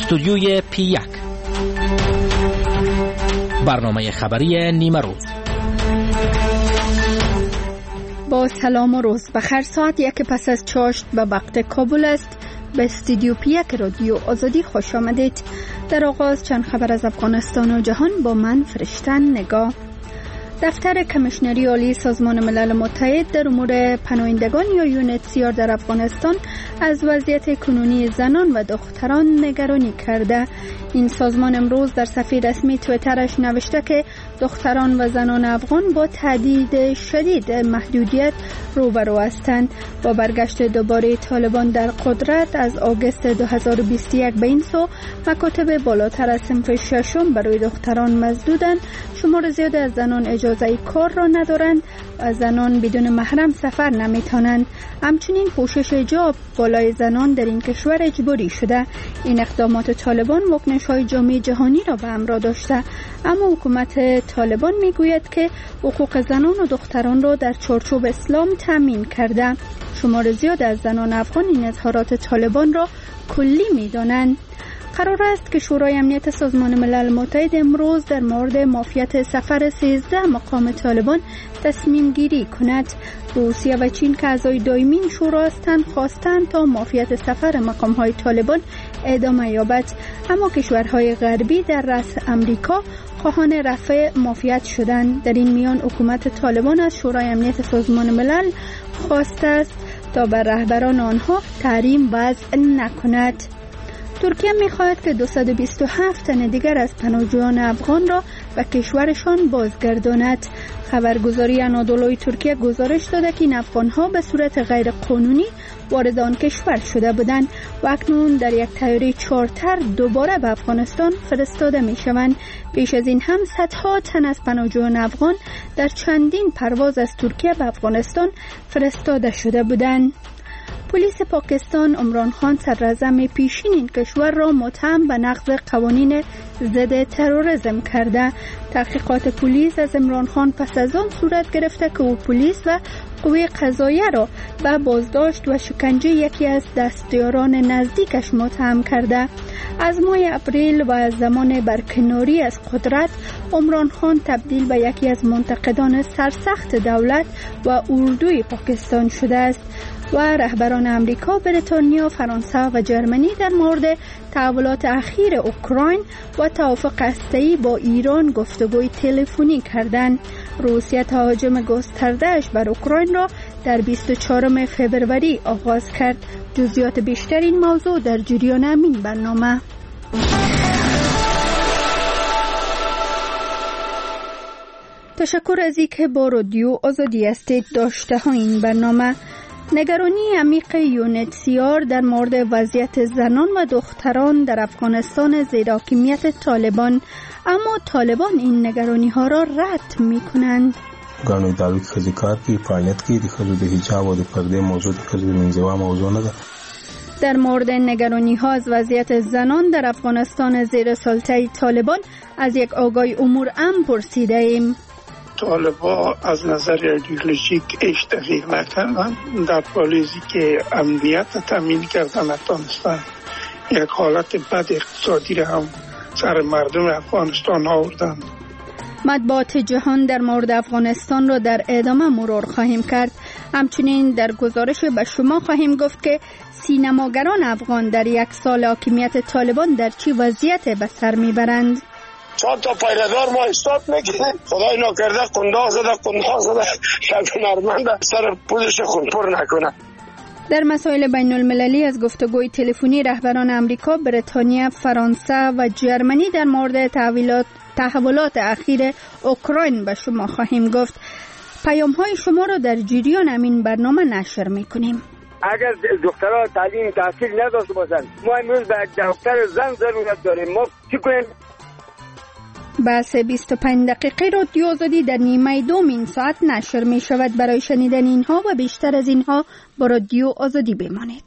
استودیوی P1 برنامه خبری نیمه روز. با سلام و روز بخیر. ساعت 1 پس از چاشت به وقت کابل است. به استودیو P1 رادیو آزادی خوش آمدید. در آغاز چند خبر از افغانستان و جهان با من فرشتن نگاه. دفتر کمیشنری عالی سازمان ملل متحد در امور پناهندگان یا یونیتسیار در افغانستان از وضعیت کنونی زنان و دختران نگرانی کرده. این سازمان امروز در صفحه رسمی توییترش نوشته که دختران و زنان افغان با تهدید شدید محدودیت روبرو هستند. با برگشت دوباره طالبان در قدرت از آگوست 2021 به این سو، مکاتب بالاتر از صنف ششم برای دختران مسدودند. شمار زیاد از زنان اجازه کار را ندارند و زنان بدون محرم سفر نمیتوانند. همچنین پوشش حجاب بالای زنان در این کشور اجباری شده. این اقدامات طالبان واکنش‌های جامعه جهانی را به همراه داشته، اما حکومت طالبان میگوید که حقوق زنان و دختران را در چارچوب اسلام تامین کرده. شمار زیاد از زنان افغان این اظهارات طالبان را کلی می‌دانند. قرار است که شورای امنیت سازمان ملل متحد امروز در مورد معافیت سفر 13 مقام طالبان تصمیم گیری کند. روسیه و چین که اعضای دائمی شورا هستند خواستند تا معافیت سفر مقام‌های طالبان ادامه یابد، اما کشورهای غربی در رأس امریکا خواهان رفع معافیت شدند. در این میان حکومت طالبان از شورای امنیت سازمان ملل خواسته است تا بر رهبران آنها تحریم وضع نکند. ترکیه می‌خواهد که 227 تن دیگر از پناهجویان افغان را به کشورشان بازگرداند. خبرگزاری انادولوی ترکیه گزارش داده که این افغان‌ها به صورت غیر قانونی وارد آن کشور شده بودند و اکنون در یک طیاره چارتر دوباره به افغانستان فرستاده می‌شوند. پیش از این هم صدها تن از پناهجویان افغان در چندین پرواز از ترکیه به افغانستان فرستاده شده بودند. پلیس پاکستان عمران خان صدراعظم پیشین این کشور را متهم به نقض قوانین ضد تروریسم کرده. تحقیقات پلیس از عمران خان پس از آن صورت گرفته که او پلیس و قوه قضاییه را به بازداشت و شکنجه یکی از دستیاران نزدیکش متهم کرده. از ماه اپریل و از زمان برکناری از قدرت، عمران خان تبدیل به یکی از منتقدان سرسخت دولت و اردوی پاکستان شده است و رهبران امریکا، بریتانیا، فرانسه و جرمنی در مورد تحولات اخیر اوکراین و توافق هسته‌ای با ایران گفتگوی تلفنی کردند. روسیه تهاجم گسترده‌اش بر اوکراین را در 24 فوریه آغاز کرد. جزئیات بیشتر این موضوع در جریان همین برنامه. تشکر از اینکه با رادیو آزادی هستید. داشته ها این برنامه: نگرانی عمیق یونیتسیار در مورد وضعیت زنان و دختران در افغانستان زیر حاکمیت طالبان، اما طالبان این نگرانی ها را رد می کنند. گانو ادارو که خزی کار کی فعالیت کی خزو د حجاب و د پرده موضوع د خزو د منځوا موضوع نه ده. در مورد نگرانی ها از وضعیت زنان در افغانستان زیر سلطه طالبان از یک آگاه امور پرسیده ایم. طالبان از نظر ایدئولوژیک هیچ تغییر نکردند. در پالیسی که امنیت تامین کردن نتونستند. یک حالت بد اقتصادی را هم سر مردم افغانستان آوردند. مطبوعات جهان در مورد افغانستان را در ادامه مرور خواهیم کرد. همچنین در گزارش به شما خواهیم گفت که سینماگران افغان در یک سال حاکمیت طالبان در چه وضعیت به سر میبرند. چند تا پیره‌دار ما استاد میکنه، خدای نکرده قنداق زده شب نرمنده سر پوزش خونپر نکنه. در مسائل بین المللی از گفتگوی تلفنی رهبران امریکا، بریتانیا، فرانسه و جرمنی در مورد تحولات اخیر اوکراین به شما خواهیم گفت. پیام‌های شما را در جریان همین برنامه نشر می‌کنیم. اگر دخترها تعلیم تحصیل نداشته باشند، ما امروز به دکتر زن ضرورت داریم. ما چی کنیم؟ بحث 25 دقیقه رادیو آزادی در نیمه دوم این ساعت نشر می شود. برای شنیدن اینها و بیشتر از اینها با رادیو آزادی بمانید.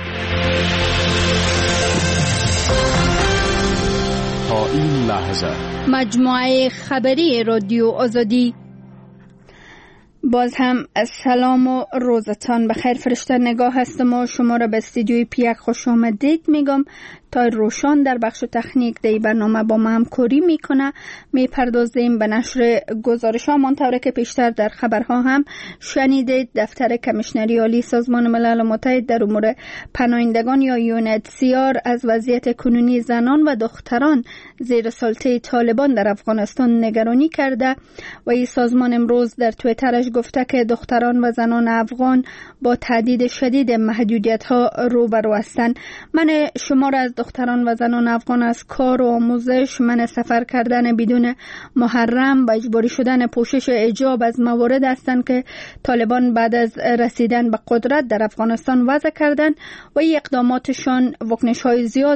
تا این لحظه مجموعه خبری رادیو آزادی. باز هم سلام و روزتان بخیر. فرشته نگاه هستم و شما را به استودیوی P1 خوش آمدید میگم تای روشان در بخش تکنیک دی برنامه با ما همکاری میکنه. میپردازیم به نشر گزارش ها. منطوره که پیشتر در خبرها هم شنیدید دفتر کمیشنری عالی سازمان ملل متحد در امور پناهندگان یا UNHCR از وضعیت کنونی زنان و دختران زیر سلطه طالبان در افغانستان نگرانی کرده و این سازمان امروز در توییترش گفته که دختران و زنان افغان با تهدید شدید محدودیت ها روبرو هستند. منع شمار از دختران و زنان افغان از کار و آموزش، منع سفر کردن بدون محرم و اجباری شدن پوشش حجاب از موارد هستند که طالبان بعد از رسیدن به قدرت در افغانستان وضع کردند و این اقداماتشان واکنش‌های زیاد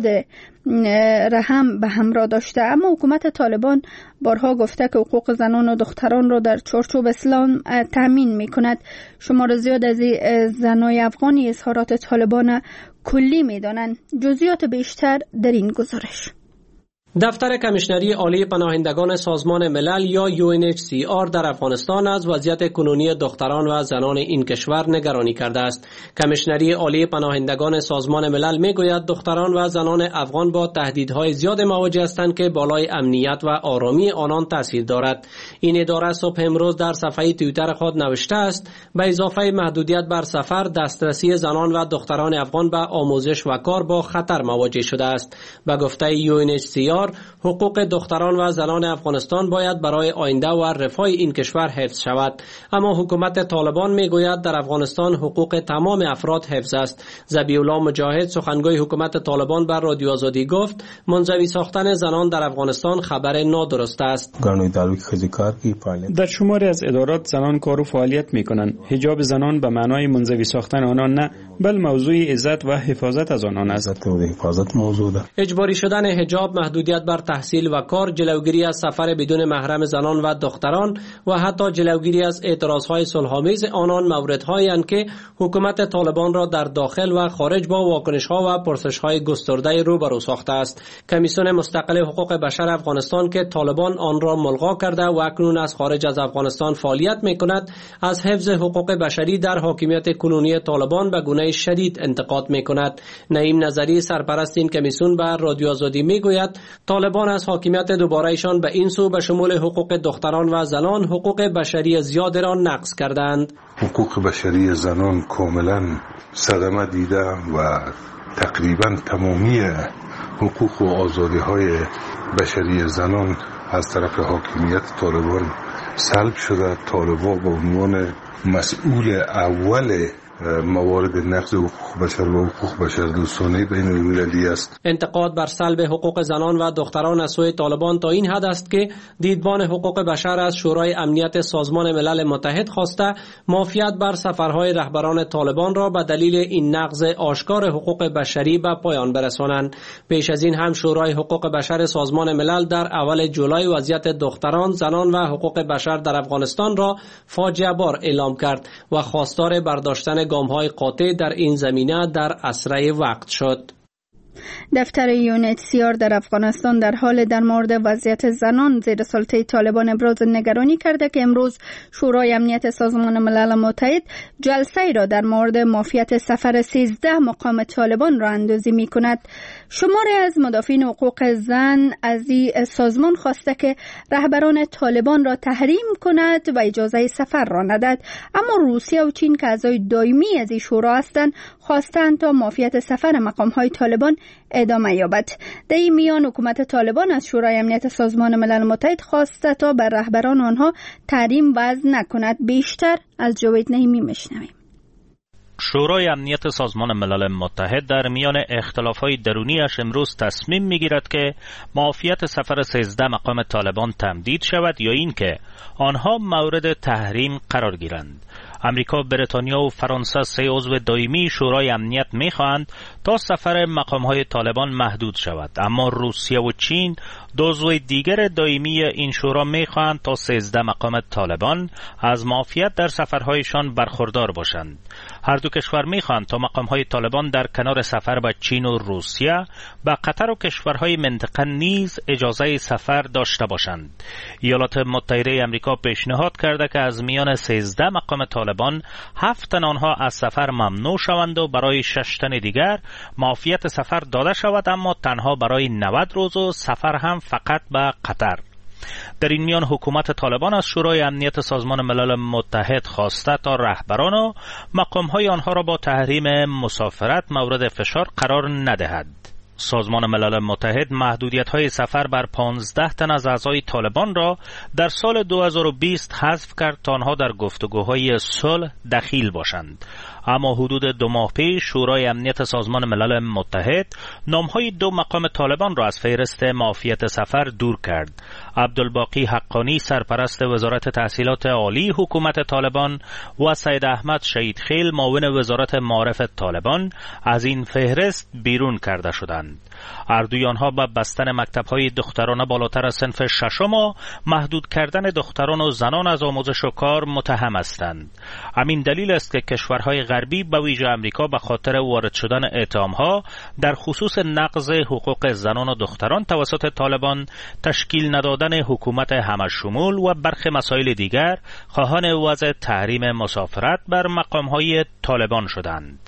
رحم به همراه داشته. اما حکومت طالبان بارها گفته که حقوق زنان و دختران را در چارچوب اسلام تامین می‌کند. شمار زیاد از زنای افغانی اظهارات طالبان کلی می‌دانند. جزئیات بیشتر در این گزارش. دفتر کمیشنری عالی پناهندگان سازمان ملل یا UNHCR در افغانستان از وضعیت کنونی دختران و زنان این کشور نگرانی کرده است. کمیشنری عالی پناهندگان سازمان ملل میگوید دختران و زنان افغان با تهدیدهای زیاد مواجه هستند که بالای امنیت و آرامی آنان تاثیر دارد. این اداره صبح امروز در صفحه توییتر خود نوشته است به اضافه محدودیت بر سفر، دسترسی زنان و دختران افغان به آموزش و کار با خطر مواجه شده است. به گفته UNHCR حقوق دختران و زنان افغانستان باید برای آینده و رفاه این کشور حفظ شود. اما حکومت طالبان میگوید در افغانستان حقوق تمام افراد حفظ است. ذبیح الله مجاهد سخنگوی حکومت طالبان بر رادیو آزادی گفت منزوی ساختن زنان در افغانستان خبر نادرست است. در شماری از ادارات زنان کار و فعالیت میکنند. حجاب زنان به معنای منزوی ساختن آنان نه، بل موضوع عزت و حفاظت از آنان است. اجباری شدن حجاب، محدودیت بر تحصیل و کار، جلوگیری از سفر بدون محرم زنان و دختران و حتی جلوگیری از اعتراضهای صلح‌آمیز آنان موردهایی اند که حکومت طالبان را در داخل و خارج با واکنش‌ها و پرسش‌های گسترده روبرو ساخته است. کمیسیون مستقل حقوق بشر افغانستان که طالبان آن را ملغا کرده و اکنون از خارج از افغانستان فعالیت می‌کند، از حفظ حقوق بشری در حاکمیت کنونی طالبان به گونه شدید انتقاد می‌کند. نعیم نظری سرپرست این کمیسیون به رادیو آزادی می‌گوید طالبان از حاکمیت دوباره‌شان به این سو به شمول حقوق دختران و زنان حقوق بشری زیاد را نقض کردند. حقوق بشری زنان کاملا صدمه دیده و تقریبا تمامی حقوق و آزادی‌های بشری زنان از طرف حاکمیت طالبان سلب شده. طالبان به عنوان مسئول اول موارد نقض حقوق بشر و حقوق بشردوستانه بین المللی است. انتقاد بر سلب حقوق زنان و دختران از سوی طالبان تا این حد است که دیدبان حقوق بشر از شورای امنیت سازمان ملل متحد خواسته معافیت بر سفرهای رهبران طالبان را به دلیل این نقض آشکار حقوق بشری به پایان برسانند. پیش از این هم شورای حقوق بشر سازمان ملل در اول جولای وضعیت دختران، زنان و حقوق بشر در افغانستان را فاجعه بار اعلام کرد و خواستار برداشتن گام‌های قاطع در این زمینه در اسرع وقت شد. دفتر UNHCR در افغانستان در حال در مورد وضعیت زنان زیر سلطه طالبان ابراز نگرانی کرده که امروز شورای امنیت سازمان ملل متحد جلسه را در مورد معافیت سفر 13 مقام طالبان را اندازی می کند. شماری از مدافعین حقوق زن از این سازمان خواسته که رهبران طالبان را تحریم کند و اجازه سفر را ندهد، اما روسیه و چین که اعضای دائمی از این شورا هستند خواستند تا معافیت سفر مقام‌های طالبان ادامه یابد. در این میان حکومت طالبان از شورای امنیت سازمان ملل متحد خواسته تا بر رهبران آنها تحریم وضع نکند. بیشتر از جاوید نعیمی میشنویم. شورای امنیت سازمان ملل متحد در میان اختلاف‌های درونیش امروز تصمیم می‌گیرد که معافیت سفر 13 مقام طالبان تمدید شود یا اینکه آنها مورد تحریم قرار گیرند. امریکا، بریتانیا و فرانسه 3 عضو دائمی شورای امنیت می‌خواهند تا سفر مقام‌های طالبان محدود شود، اما روسیه و چین 2 عضو دیگر دائمی این شورا می‌خواهند تا 13 مقام طالبان از معافیت در سفرهایشان برخوردار باشند. هر دو کشور می‌خواهند تا مقام‌های طالبان در کنار سفر به چین و روسیه به قطر و کشورهای منطقه نیز اجازه سفر داشته باشند. ایالات متحده آمریکا پیشنهاد کرده که از میان 13 مقام طالبان 7 تن آنها از سفر ممنوع شوند و برای 6 تن دیگر معافیت سفر داده شود، اما تنها برای 90 روز و سفر هم فقط به قطر. در این میان حکومت طالبان از شورای امنیت سازمان ملل متحد خواسته تا رهبران و مقام‌های آنها را با تحریم مسافرت مورد فشار قرار ندهد. سازمان ملل متحد محدودیت‌های سفر بر 15 تن از اعضای طالبان را در سال 2020 حذف کرد تا آنها در گفتگوهای صلح دخیل باشند. اما حدود 2 ماه پیش شورای امنیت سازمان ملل متحد نام‌های 2 مقام طالبان را از فهرست معافیت سفر دور کرد. عبدالباقی حقانی سرپرست وزارت تحصیلات عالی حکومت طالبان و سید احمد شهیدخیل معاون وزارت معارف طالبان از این فهرست بیرون کرده شدند. اردوی آنها به بستن مکتب‌های دخترانه بالاتر از صنف ششم و محدود کردن دختران و زنان از آموزش و کار متهم هستند. همین دلیل است که کشورهای غربی به ویژه آمریکا به خاطر وارد شدن اتهام‌ها در خصوص نقض حقوق زنان و دختران توسط طالبان، تشکیل ندادن حکومت همشمول و برخی مسائل دیگر خواهان وضع تحریم مسافرت بر مقام‌های طالبان شدند.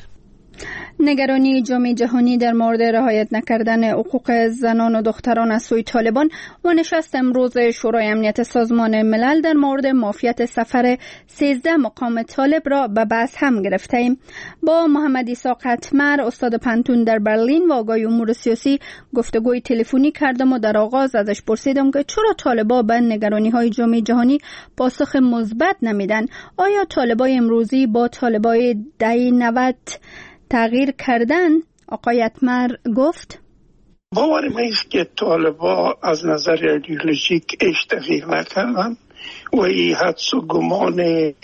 نگرانی جامعه جهانی در مورد رعایت نکردن حقوق زنان و دختران از سوی طالبان و نشست امروز شورای امنیت سازمان ملل در مورد معافیت سفر 13 مقام طالب را به بحث هم گرفتیم. با محمد عیسی قطمر استاد پنتون در برلین و آقای امور سیاسی گفتگوی تلفنی کردم و در آغاز ازش پرسیدم که چرا طالبان به نگرانی‌های جامعه جهانی پاسخ مثبت نمیدن؟ آیا طالبان امروزی با طالبان دهه 90 تغییر کردن؟ آقای اتمر گفت باور من است که طالبان از نظر ایدئولوژیک هیچ تغییر نکردن و این حدس و گمان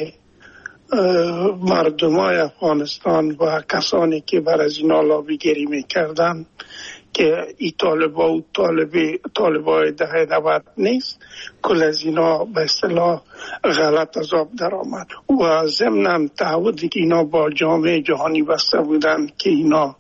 مردمای افغانستان و کسانی که بر از اینا لابیگری میکردن که این طالبان و طالبای دهه 90 نیست، کل از اینا به اصطلاح غلط از آب در آمد و ضمناً تعهدی که اینا با جامعه جهانی بسته بودن که اینا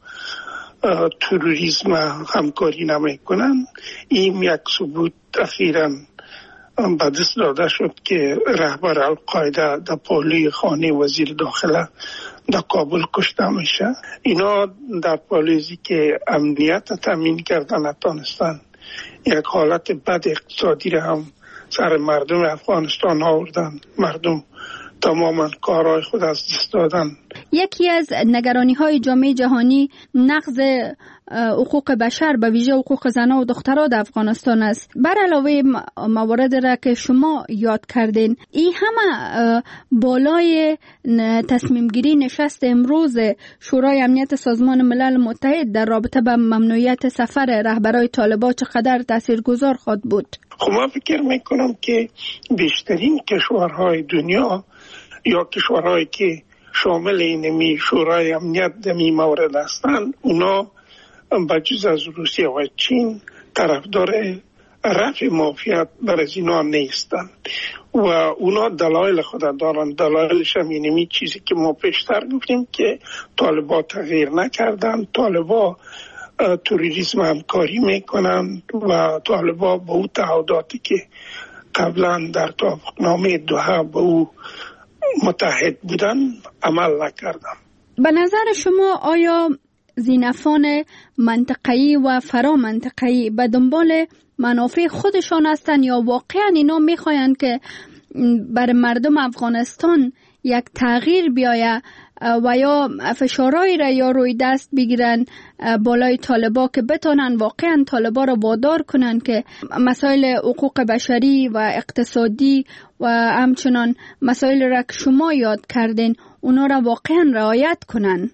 تروریسم همکاری نمیکنن، این یک ثبوت اخیراً به دست داده شد که رهبر القاعده در پالوی خانه وزیر داخله در کابل کشته میشه. اینا در پالیسی که امنیت تامین کردن نتونستن، یک حالت بد اقتصادی را هم سر مردم افغانستان آوردن. مردم تماما کارهای خود از دست دادن. یکی از نگرانی‌های جامعه جهانی نقض حقوق بشر به ویژه حقوق زنان و دختران در افغانستان است. بر علاوه موارد را که شما یاد کردین، این همه بالای تصمیم گیری نشست امروز شورای امنیت سازمان ملل متحد در رابطه با ممنوعیت سفر رهبرای طالبان چقدر تاثیرگذار خواهد بود؟ خب من فکر میکنم که بیشترین کشورهای دنیا یا کشورهایی که شامل اینمی شورای امنیت دمی مورد هستند، اونا بجز از روسیه و چین طرفدار رفع معافیت بر از اینا نیستن و اونا دلایل خود دارن. دلایلش هم اینمی چیزی که ما پیشتر گفتیم که طالبان تغییر نکردن، طالبان تروریسم همکاری میکنن و طالبان با او تعهداتی که قبلا در توافقنامه دوحه با او متحد بودن عمل نکردن. به نظر شما آیا زینفان منطقه‌ای و فرامنطقه‌ای به دنبال منافع خودشان هستند یا واقعا اینا میخواین که بر مردم افغانستان یک تغییر بیاید و یا فشارهایی را یا روی دست بگیرن بالای طالبان که بتونن واقعا طالبان را وادار کنن که مسائل حقوق بشری و اقتصادی و همچنان مسائل را که شما یاد کردین اونا را واقعا رعایت کنن؟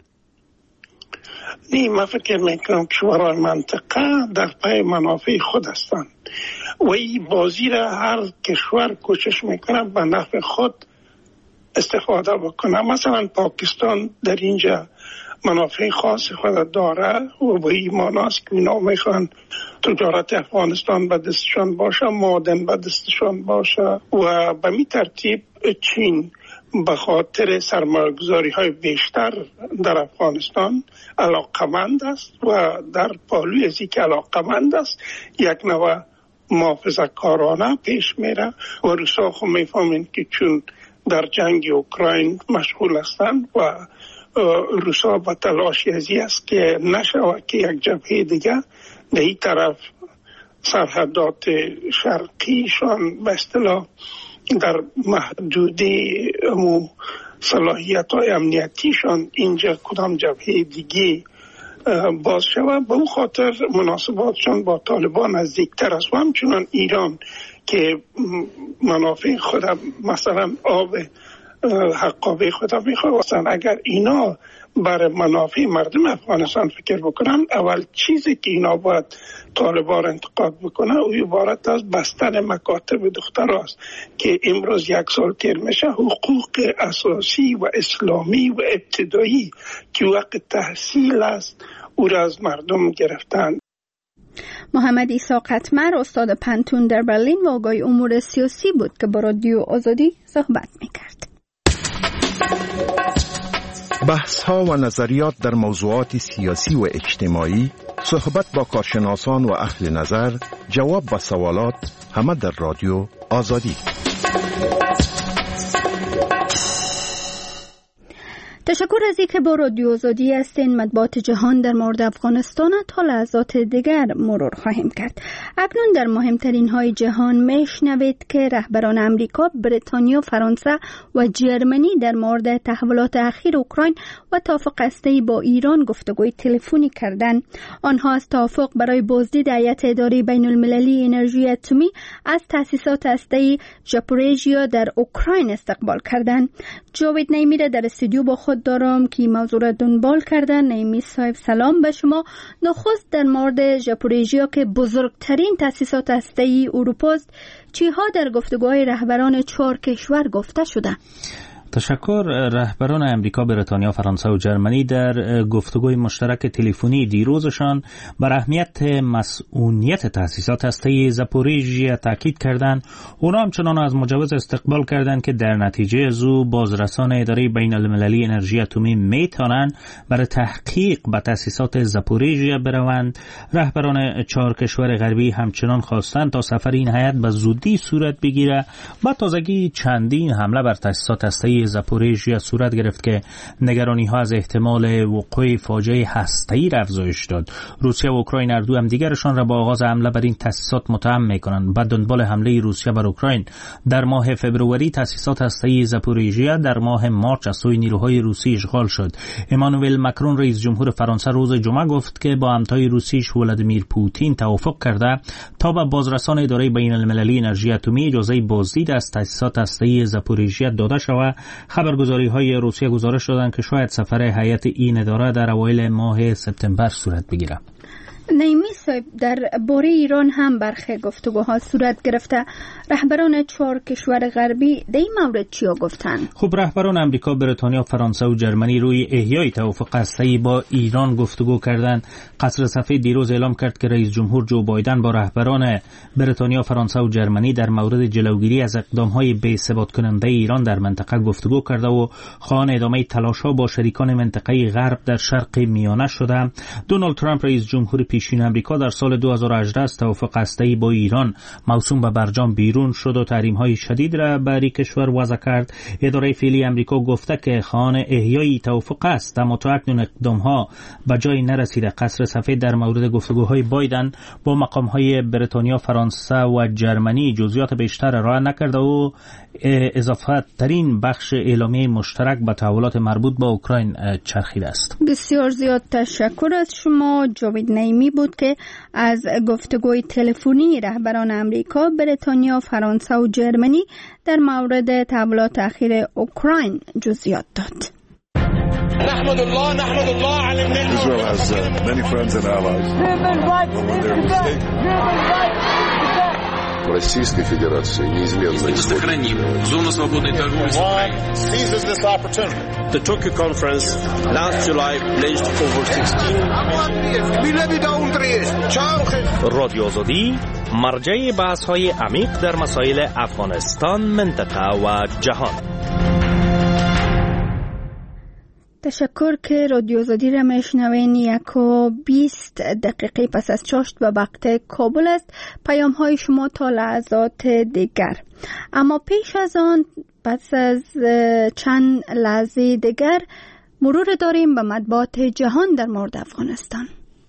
نه، من فکر میکنم که شورای منطقه در پای منافع خود هستند و این بازی را هر کشور کوشش میکنه به نفع خود استفاده بکنه. مثلا پاکستان در اینجا منافع خاص خود داره و به این معناست که اینا میخوان تجارت افغانستان به دستشان باشه، معدن به دستشان باشه و به می ترتیب چین به خاطر سرمایه‌گذاری های بیشتر در افغانستان علاقمند است و در پالوی از اینکه علاقمند است یک نوع محافظه‌کارانه پیش میره و روسا خود میفهمند که چون در جنگ اوکراین مشغول هستند و روسا به تلاش ازی است که نشود که یک جبهه دیگه در این طرف سرحدات شرقیشان به اصطلاح در محدوده صلاحیت های امنیتیشان اینجا کدام جبهه دیگه باز شود. به اون خاطر مناسباتشان با طالبان نزدیکتر است و همچنان ایران که منافع خود مثلا آب حقابه خود میخواستن، اگر اینا برای منافع مردم افغانستان فکر بکنن، اول چیزی که اینا باید طالبان انتقاد بکنه او عبارت از بستن مکاتب دختر است که امروز 1 سال تیر میشه حقوق اساسی و اسلامی و ابتدایی که وقت تحصیل است او را از مردم گرفتن. محمد عیسی قطمر استاد پنتون در برلین و آگاه امور سیاسی بود که با رادیو آزادی صحبت میکرد. بحث ها و نظریات در موضوعات سیاسی و اجتماعی، صحبت با کارشناسان و اهل نظر، جواب به سوالات، همه در رادیو آزادی. تشکر از اینکه با رادیو آزادی هستین. مطبوعات جهان در مورد افغانستان تا لحظات دیگر مرور خواهیم کرد. اکنون در مهمترین های جهان میشنوید که رهبران امریکا، بریتانیا، فرانسه و جرمنی در مورد تحولات اخیر اوکراین و توافق هسته‌ای با ایران گفتگوی تلفنی کردند. آنها از توافق برای بازدید هیئت اداره بین المللی انرژی اتمی از تأسیسات هسته‌ای زاپوریژیا در اوکراین استقبال کردند. جاوید نیمی را در استودیو با خود دارم که موضوع را دنبال کردن. نیمی صاحب سلام به شما. نخست در مورد زاپوریژیا که بزرگترین تأسیسات هسته‌ای اروپا است، چیها در گفتگوهای رهبران 4 کشور گفته شده؟ تشکر. رهبران امریکا، بریتانیا، فرانسه و جرمنی در گفتگوی مشترک تلفنی دیروزشان بر اهمیت مسئولیت تأسیسات هسته‌ای زاپوریژیا تاکید کردند. اونا همچنان از مجوز استقبال کردند که در نتیجه از او بازرسان اداره بین المللی انرژی اتمی میتونن برای تحقیق به تأسیسات زاپوریژیا بروند. رهبران 4 کشور غربی همچنان خواستند تا سفر این هیئت به زودی صورت بگیره. با تازگی چندین حمله بر تأسیسات هسته‌ای زاپوریژیا صورت گرفت که نگرانی ها از احتمال وقوع فاجعه هسته‌ای را افزایش داد. روسیه و اوکراین هر دو هم دیگرشان را با آغاز حمله بر این تأسیسات متهم می‌کنند. بعد دنبال حمله روسیه بر اوکراین در ماه فوریه تأسیسات هسته‌ای زاپوریژیا در ماه مارس از سوی نیروهای روسی اشغال شد. امانوئل مکرون رئیس جمهور فرانسه روز جمعه گفت که با همتای روسیش ولادیمیر پوتین توافق کرده تا به بازرسان اداره بین المللی انرژی اتمی اجازه بازدید از تأسیسات هسته‌ای زاپوریژیا داده شود. خبرگزاری های روسیه گزارش دادند که شاید سفر هیئت این اداره در اوایل ماه سپتامبر صورت بگیرد. نیمی صاحب، در باره ایران هم برخی گفتگوها صورت گرفته. رهبران 4 کشور غربی در این مورد چیا گفتند؟ خب، رهبران امریکا، بریتانیا، فرانسه و جرمنی روی احیای توافق هسته‌ای با ایران گفتگو کردند. قصر سفید دیروز اعلام کرد که رئیس جمهور جو بایدن با رهبران بریتانیا، فرانسه و جرمنی در مورد جلوگیری از اقدام‌های بی‌ثبات کننده ایران در منطقه گفتگو کرده و خواهان ادامه تلاش‌ها با شریکان منطقه‌ای غرب در شرق میانه شده. دونالد ترامپ رئیس جمهور پیشین امریکا در سال 2018 از توافق هسته‌ای با ایران موسوم به برجام بیرون شد و تحریم‌های شدید را بر کشور وضع کرد. اداره فعلی امریکا گفته که خواهان احیای توافق است، اما تا اکنون اقدام‌ها به جای نرسیده. قصر سفید در مورد گفتگوهای بایدن با مقام‌های بریتانیا، فرانسه و جرمنی جزئیات بیشتر ارائه نکرده و اضافه ترین بخش اعلامیه مشترک به تحولات مربوط به اوکراین چرخیده است. بسیار زیاد تشکر از شما. جاوید نیمی بود که از گفتگوی تلفنی رهبران امریکا، بریتانیا، فرانسه و جرمنی در مورد تحولات اخیر اوکراین جزئیات داد. نحمد الله على Israel has many friends and allies. Российской Федерации неизменно сохраним зону свободной торговли с Украиной. Seizes this opportunity. The Tokyo conference last July pledged over 16 رادیو آزادی مرجع بحث‌های عمیق در مسائل افغانستان، منطقه و جهان. تشکر که رادیو آزادی را میشنوین. 1:20 پس از چاشت به وقت کابل است. پیام های شما تا لحظات دیگر. اما پیش از آن پس از چند لحظه دیگر مرور داریم به مطبوعات جهان در مورد افغانستان.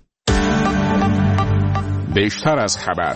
بیشتر از خبر.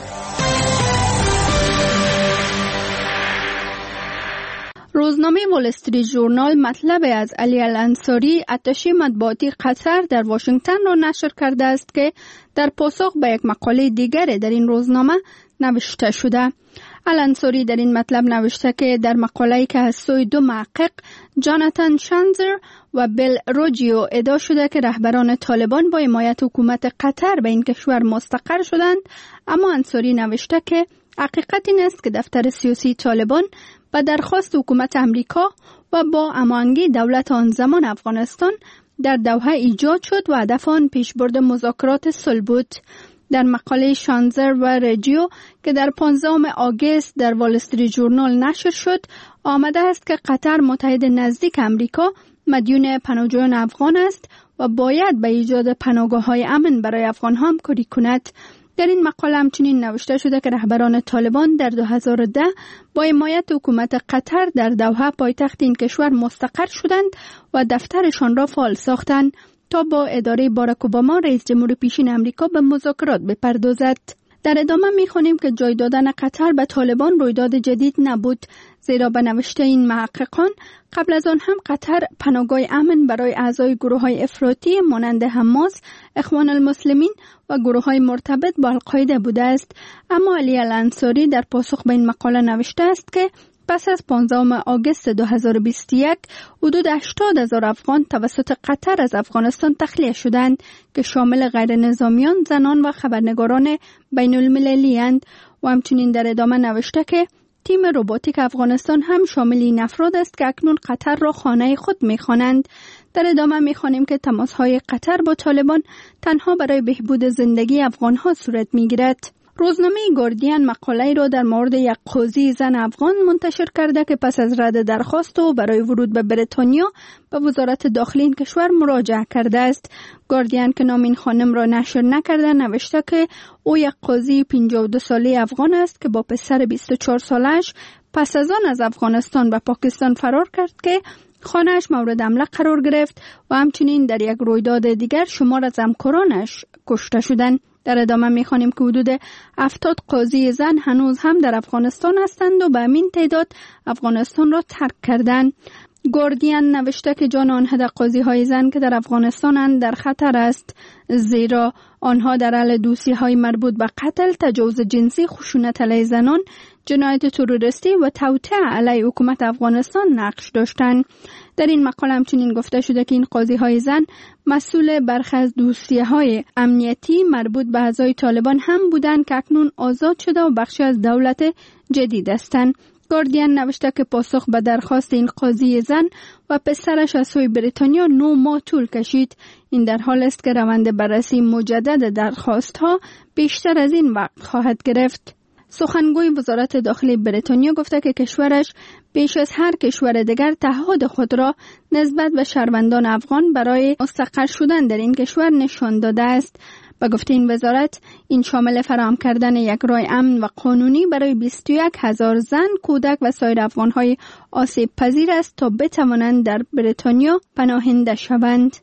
روزنامه وال استریت ژورنال مطلب از علی الانصاری اتشی مطبوعاتی قطر در واشنگتن را نشر کرده است که در پاسخ به یک مقاله دیگر در این روزنامه نوشته شده. الانصاری در این مطلب نوشته که در مقاله‌ای که از سوی دو محقق جاناتان شانزر و بیل روجیو ادعا شده که رهبران طالبان با حمایت حکومت قطر به این کشور مستقر شدند، اما انصاری نوشته که حقیقت این است که دفتر سیاسی طالبان به درخواست حکومت امریکا و با هماهنگی دولت آن زمان افغانستان در دوحه ایجاد شد و هدف آن پیشبرد مذاکرات صلح بود. در مقاله شانزر و رجیو که در 15 آگوست در وال استریت ژورنال نشر شد، آمده است که قطر متحد نزدیک امریکا مدیون پناهجویان افغان است و باید به ایجاد پناهگاه‌های امن برای افغان‌ها همکاری کند. در این مقاله همچنین نوشته شده که رهبران طالبان در 2010 با حمایت حکومت قطر در دوحه پایتخت این کشور مستقر شدند و دفترشان را فعال ساختند تا با اداره باراک اوباما رئیس جمهور پیشین امریکا به مذاکرات بپردازد. در ادامه می‌خوانیم که جای دادن قطر به طالبان رویداد جدید نبود، زیرا به نوشته این محققان قبل از آن هم قطر پناهگاه امن برای اعضای گروه‌های افراطی مانند حماس، اخوان المسلمین و گروه‌های مرتبط با القاعده بوده است. اما علی الانصاری در پاسخ به این مقاله نوشته است که پس از 15 آگوست 2021 حدود 80,000 افغان توسط قطر از افغانستان تخلیه شدند که شامل غیر نظامیان، زنان و خبرنگاران بین المللی اند. و همچنین در ادامه نوشته که تیم روباتیک افغانستان هم شامل این افراد است که اکنون قطر را خانه خود می‌خوانند. در ادامه می‌خوانیم که تماس‌های قطر با طالبان تنها برای بهبود زندگی افغان‌ها صورت می‌گیرد. روزنامه گاردین مقاله‌ای را در مورد یک قاضی زن افغان منتشر کرده که پس از رد درخواست او برای ورود به بریتانیا به وزارت داخلی این کشور مراجعه کرده است. گاردین که نام این خانم را نشر نکرده نوشته که او یک قاضی 52 ساله افغان است که با پسر 24 سالش پس از آن از افغانستان به پاکستان فرار کرد که خانه‌اش مورد حمله قرار گرفت و همچنین در یک رویداد دیگر شمار از همکارانش کشته شدند. در ادامه می‌خوانیم که حدود 70 قاضی زن هنوز هم در افغانستان هستند و به همین تعداد افغانستان را ترک کردند. گاردین نوشته که جان آنها در قاضی‌های زن که در افغانستانند در خطر است، زیرا آنها در حال دوسی‌های مربوط به قتل، تجاوز جنسی، خشونت علیه زنان، جنایت تروریستی و توطئه علیه حکومت افغانستان نقش داشتند. در این مقاله همچنین گفته شده که این قاضی‌های زن مسئول برخی از دوسیه‌های امنیتی مربوط به اعضای طالبان هم بودند که اکنون آزاد شده و بخشی از دولت جدید هستند. گاردین نوشته که پاسخ به درخواست این قاضی زن و پسرش از سوی بریتانیا 9 ماه طول کشید. این در حال است که روند بررسی مجدد درخواست‌ها بیشتر از این وقت خواهد گرفت. سخنگوی وزارت داخلی بریتانیا گفته که کشورش بیش از هر کشور دیگر تعهد خود را نسبت به شهروندان افغان برای مستقر شدن در این کشور نشان داده است. به گفته این وزارت، این شامل فراهم کردن یک راه امن و قانونی برای 21,000 زن، کودک و سایر افغان‌های آسیب پذیر است تا بتوانند در بریتانیا پناهنده شوند.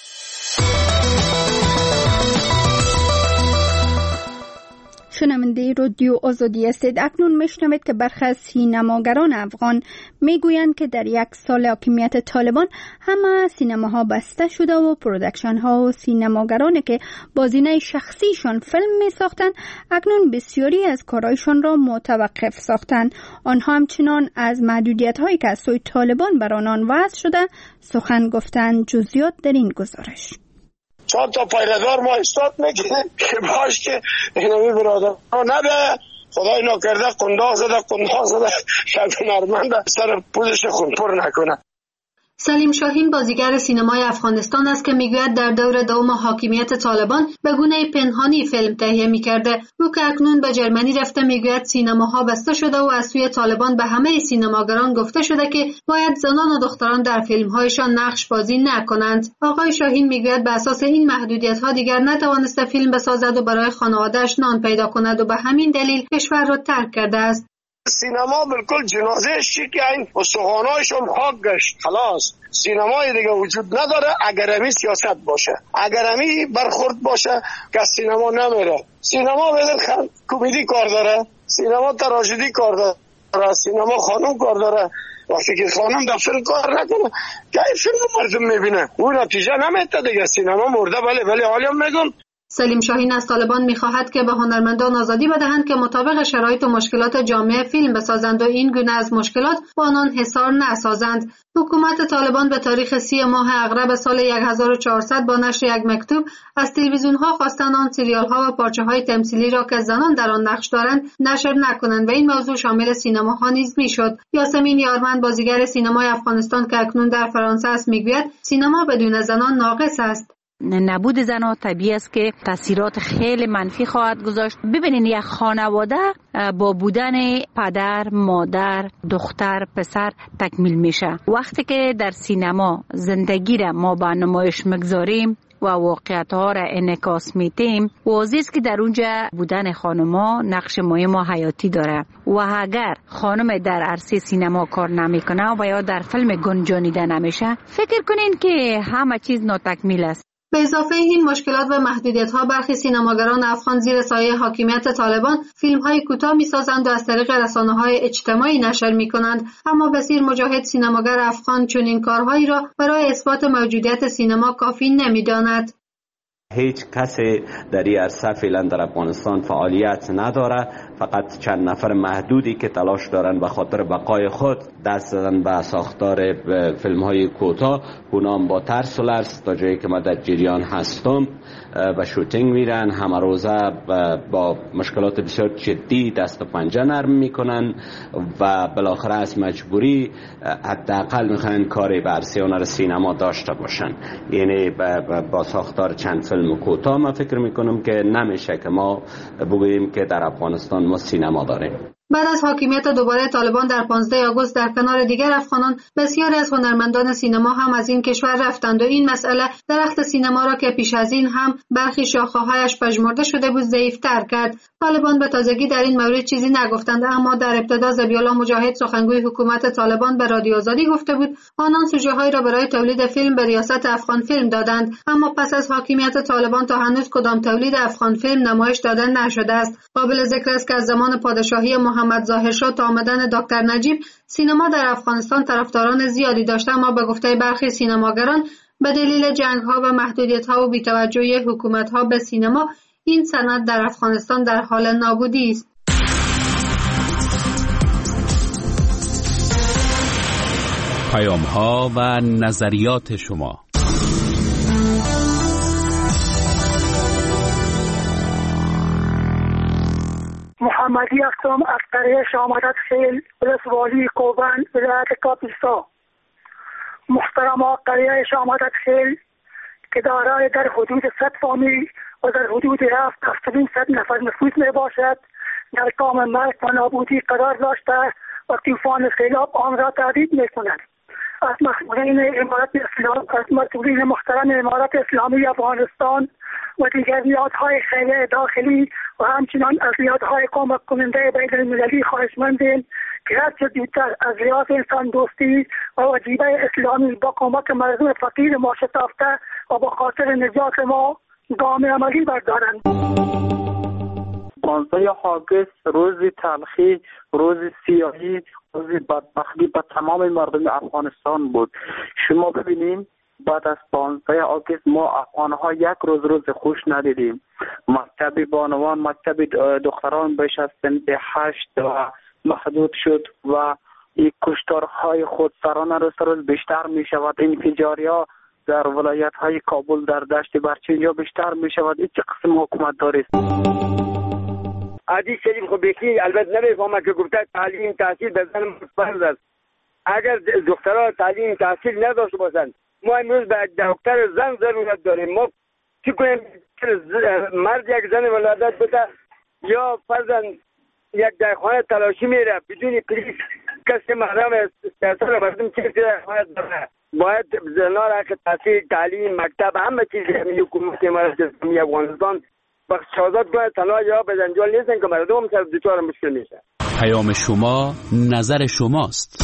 شنونده رادیو آزادی هستید. اکنون میشنوید که برخی از سینماگران افغان میگویند که در یک سال حاکمیت طالبان همه سینماها بسته شده و پرودکشن ها و سینماگرانی که با زینه شخصیشان فیلم میساختند اکنون بسیاری از کارهایشان را متوقف ساختند. آنها همچنان از محدودیت هایی که از سوی طالبان بر آنان وضع شده سخن گفتند. جزئیات در این گزارش. 4 تا پیره‌دار ما استاد میکنه که باش که اینمی برادر نده خدای ناکرده قنداق زده شب نرمنده سر پوزش خون پر نکنه. سلیم شاهین بازیگر سینمای افغانستان است که میگوید در دور دوم حاکمیت طالبان به گونه پنهانی فیلم تهیه میکرده. او که اکنون به جرمنی رفته میگوید سینماها بسته شده و از سوی طالبان به همه سینماگران گفته شده که باید زنان و دختران در فیلمهایشان نقش بازی نکنند. آقای شاهین میگوید به اساس این محدودیت‌ها دیگر نتوانسته فیلم بسازد و برای خانواده‌اش نان پیدا کند و به همین دلیل کشور را ترک کرده است. سینما بالکل جنازه شکن و سخانهایشون خاک گشت. خلاص سینمای دیگه وجود نداره اگر امی سیاست باشه، اگر امی برخورد باشه که سینما نمیره. سینما بدل کمدی کار داره، سینما تراژدی کار داره، سینما خانم کار داره. وقتی که خانم در فیلم کار نکنه که این فیلم مردم میبینه اون نتیجه نمیده دیگه. سینما مرده. ولی حالیم میگم سلیم شاهین از طالبان می‌خواهد که به هنرمندان آزادی بدهند که مطابق شرایط و مشکلات جامعه فیلم بسازند و این گونه از مشکلات با آنان حصار نسازند. حکومت طالبان به تاریخ 30 ماه اغرب سال 1400 با نشر یک مکتوب از تلویزیون‌ها خواستند آن سریال‌ها و پارچه‌های تمثیلی را که زنان در آن نقش دارند نشر نکنند و این موضوع شامل سینماها نیز می‌شد. یاسمین یارمند بازیگر سینمای افغانستان که اکنون در فرانسه است می‌گوید سینما بدون زنان ناقص است. نبود زنها طبیعی است که تاثیرات خیلی منفی خواهد گذاشت. ببینید یک خانواده با بودن پدر، مادر، دختر، پسر تکمیل میشه. وقتی که در سینما زندگی را ما به نمایش میگذاریم و واقعیت‌ها را انعکاس میدیم، واضحه است که در اونجا بودن خانم‌ها نقش مهم و حیاتی داره و اگر خانم در عرصه سینما کار نمیکنه و یا در فیلم گنجانیده نمیشه، فکر کنین که همه چیز ناتکمیل است. به اضافه این مشکلات و محدودیت‌ها برخی سینماگران افغان زیر سایه حاکمیت طالبان فیلم‌های کوتاه می‌سازند و از طریق رسانه‌های اجتماعی نشر می‌کنند، اما بسیار مجاهد سینماگر افغان چنین کارهایی را برای اثبات موجودیت سینما کافی نمی‌داند. هیچ کسی در این عرصه فعلا در افغانستان فعالیت نداره، فقط چند نفر محدودی که تلاش دارن به خاطر بقای خود دست زدن به ساختار فیلم های کوتاه. اونام با ترس و لرز تا جایی که ما در جریان هستم و شوتینگ میرن، همه روزه با مشکلات بسیار جدی دست و پنجه نرم میکنن و بالاخره از مجبوری حداقل میخوان کاری به عرصه هنر سینما داشته باشن. یعنی با ساختار چند فیلم کوتاه من فکر میکنم که نمیشه که ما بگوییم که در افغانستان ما سینما داریم. بعد از حاکمیت دوباره طالبان در 15 آگوست در کنار دیگر افغانان بسیاری از هنرمندان سینما هم از این کشور رفتند و این مسئله درخت سینما را که پیش از این هم برخی شاخه‌هایش پژمرده شده بود ضعیف‌تر کرد. طالبان به تازگی در این مورد چیزی نگفتند، اما در ابتدا ذبیح‌الله مجاهد سخنگوی حکومت طالبان به رادیو آزادی گفته بود آنان سوژه‌هایی را برای تولید فیلم به ریاست افغان فیلم دادند، اما پس از حاکمیت طالبان تا هنوز کدام تولید افغان فیلم نمایش داده نشده است. قابل ذکر است که از زمان پادشاهی محمد ظاهرشاه تا آمدن دکتر نجیب سینما در افغانستان طرفداران زیادی داشته، اما به گفته برخی سینماگران به دلیل جنگ‌ها و محدودیت‌ها و بی‌توجهی حکومت‌ها به سینما این صنعت در افغانستان در حال نابودی است. پیام‌ها و نظریات شما. محمدی هستم از قریه شامدت خیل، ولسوالی کوبن، ولایت کاپیسا. محترم قریه شامدت خیل که دارای در حدود 100 فامیل و در حدود 7,700 نفر نفوذ می باشد، در کام مرگ و نابودی قرار داشته و طوفان سیلاب آن را تهدید می کند. از مسئولین امارت اسلام، از مسئولین محترم امارت اسلامی افغانستان و دیگر نهادهای خیریه داخلی و همچنان از نهادهای کمک کننده بین المللی خواهشمندیم که هرچه زودتر از ریاض انسان دوستی و وجیبه اسلامی با کمک مردم فقیر ما شتافته و با خاطر نجات ما گام عملی بردارند. 15 آگوست روز تلخی، روز سیاهی، روز بدبختی به تمام مردم افغانستان بود. شما ببینیم بعد از 15 آگوست ما افغانها یک روز خوش ندیدیم. مکتب بانوان، مکتب دختران بیش از سنت 8 و محدود شد و این کشتارهای خودسرانه روز بیشتر می شود. انفجارها در ولایت های کابل، در دشت برچین بیشتر می شود. این چه قسم حکومت داری است؟ عادی شریف خو بیخی البته نمیفهمه که گفته تعلیم تحصیل به زن فرض است. اگر دخترها تعلیم تحصیل نداشته باشند، ما امروز به دکتر زن ضرورت داریم. ما چی کنیم؟ مرد یک زن ولادت بده یا فرضاً یک در خانه تلاشی میره بدون پلیس، کسی محرم سیاست مردم چیزی در خانه داره. باید زنان را که تحصیل، تعلیم، مکتب، همه چیز حکومت امارات اسلامی افغانستان بخش آزاد کنه. تنها یا به جنجال نیستن که مردم هم سر دچار مشکل میشه. پیام شما، نظر شماست.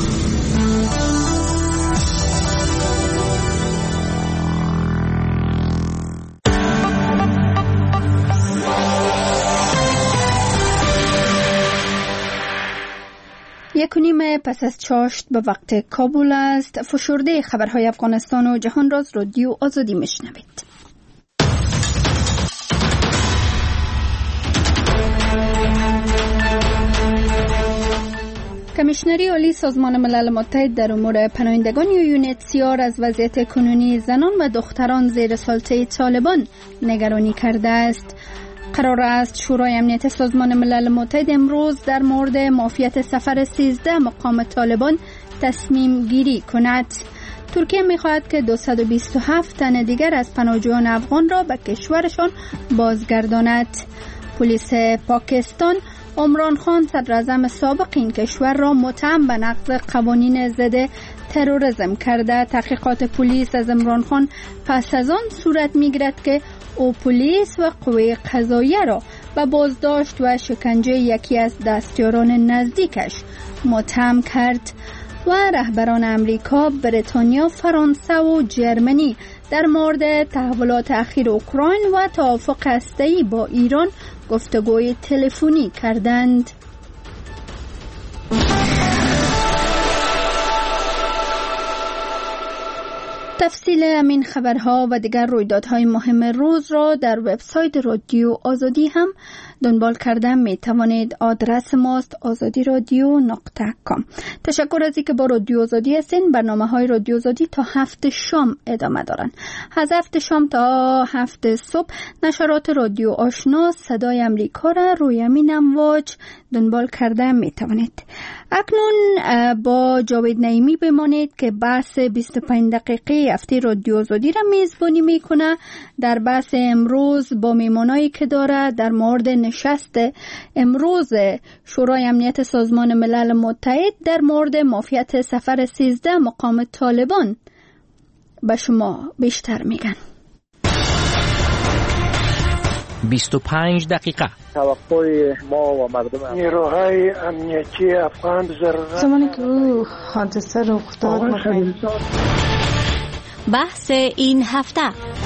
یک و نیم پس از چاشت به وقت کابل است. فشرده خبرهای افغانستان و جهان را از رادیو آزادی میشنوید. کمیشنری عالی سازمان ملل متحد در امور پناهندگان یا UNHCR از وضعیت کنونی زنان و دختران زیر سلطه طالبان نگرانی کرده است. قرار است شورای امنیت سازمان ملل متحد امروز در مورد معافیت سفر 13 مقام طالبان تصمیم گیری کند. ترکیه می‌خواهد که 227 تن دیگر از پناهجویان افغان را به کشورشان بازگرداند. پلیس پاکستان عمران خان صدراعظم سابق این کشور را متهم به نقض قوانین ضد تروریسم کرده. تحقیقات پلیس از عمران خان پس از آن صورت می‌گیرد که او پلیس و قوه قضاییه را به بازداشت و شکنجه یکی از دستیاران نزدیکش متهم کرد. و رهبران امریکا، بریتانیا، فرانسه و جرمنی در مورد تحولات اخیر اوکراین و توافق هسته‌ای با ایران گفتگوی تلفنی کردند. تفصیل همین خبرها و دیگر رویدادهای مهم روز را در وبسایت رادیو آزادی هم دنبال کردن می توانید. آدرس ماست azadi.radio.com. تشکر از اینکه با رادیو آزادی هستین. برنامه‌های رادیو آزادی تا 7 شام ادامه دارن. از 7 شام تا 7 صبح نشرات رادیو آشنا صدای امریکا را روی همین امواج دنبال کردن می توانید. اکنون با جاوید نعیمی بمانید که بحث 25 دقیقه هفته رادیو آزادی را میزبانی میکنه. در بحث امروز با میمانایی که داره در مورد نشست امروز شورای امنیت سازمان ملل متحد در مورد معافیت سفر 13 مقام طالبان به شما بیشتر میگن. 25 دقیقه توقع ما و مردم نیروهای امنیتی افغان ضرورت زمانی که او حادثه رخ داد بحث این هفته.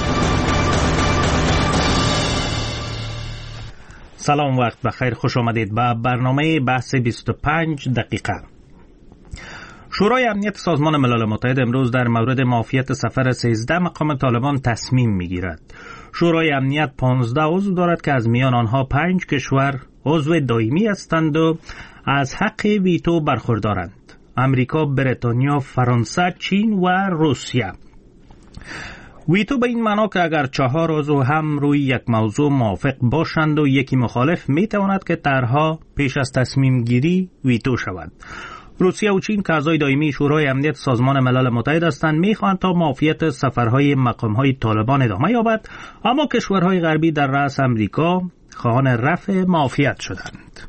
سلام، وقت بخیر، خوش آمدید به برنامه بحث 25 دقیقه. شورای امنیت سازمان ملل متحد امروز در مورد معافیت سفر 13 مقام طالبان تصمیم میگیرد. شورای امنیت 15 عضو دارد که از میان آنها 5 کشور عضو دائمی هستند و از حق ویتو برخوردارند: امریکا، بریتانیا، فرانسه، چین و روسیه. ویتو به این معنا که اگر 4 عضو هم روی یک موضوع موافق باشند و یکی مخالف، میتواند که طرحها پیش از تصمیم گیری ویتو شود. روسیه و چین که اعضای دائمی شورای امنیت سازمان ملل متحد هستند میخواهند تا معافیت سفرهای مقامهای طالبان ادامه یابد، اما کشورهای غربی در رأس امریکا خواهان رفع معافیت شدند.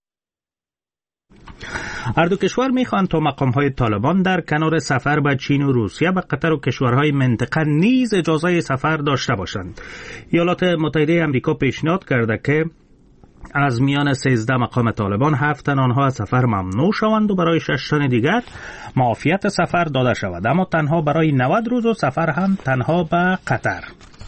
هر دو کشور میخواهند تا مقامهای طالبان در کنار سفر به چین و روسیه به قطر و کشورهای منطقه نیز اجازه سفر داشته باشند. ایالات متحده امریکا پیشنهاد کرده که از میان 13 مقام طالبان 7 تن آنها از سفر ممنوع شوند و برای 6 تن دیگر معافیت سفر داده شود، اما تنها برای 90 روز و سفر هم تنها به قطر.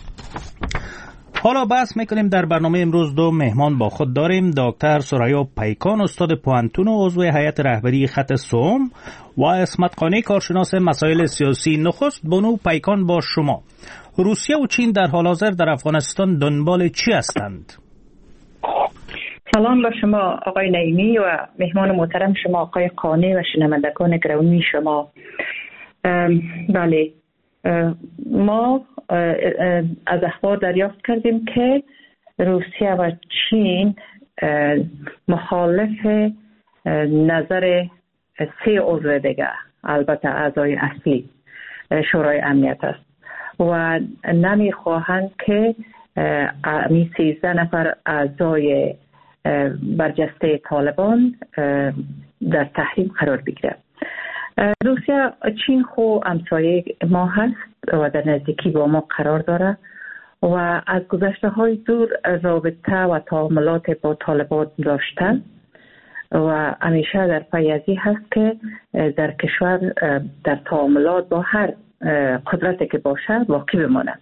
حالا بحث میکنیم. در برنامه امروز 2 مهمان با خود داریم: دکتر سریا پیکان، استاد پوهنتون و عضو هیئت رهبری خط سوم، و اسمت قانی، کارشناس مسائل سیاسی. نخست بانو پیکان با شما. روسیه و چین در حال حاضر در افغانستان دنبال چی هستند؟ سلام به شما آقای نعیمی و مهمان محترم شما آقای قانی و شنوندگان گرامی شما. بله، ما از اخبار دریافت کردیم که روسیه و چین مخالف نظر 3 عضو دیگه البته اعضای اصلی شورای امنیت است و نمیخواهند که می 13 نفر اعضای برجسته طالبان در تحریم قرار بگیره. روسیه چین خو همسایه ما هست و در نزدیکی با ما قرار داره و از گذشته های دور رابطه و تعاملات با طالبان داشته و همیشه در پی ازی هست که در کشور در تعاملات با هر قدرتی که باشه باقی بمانه.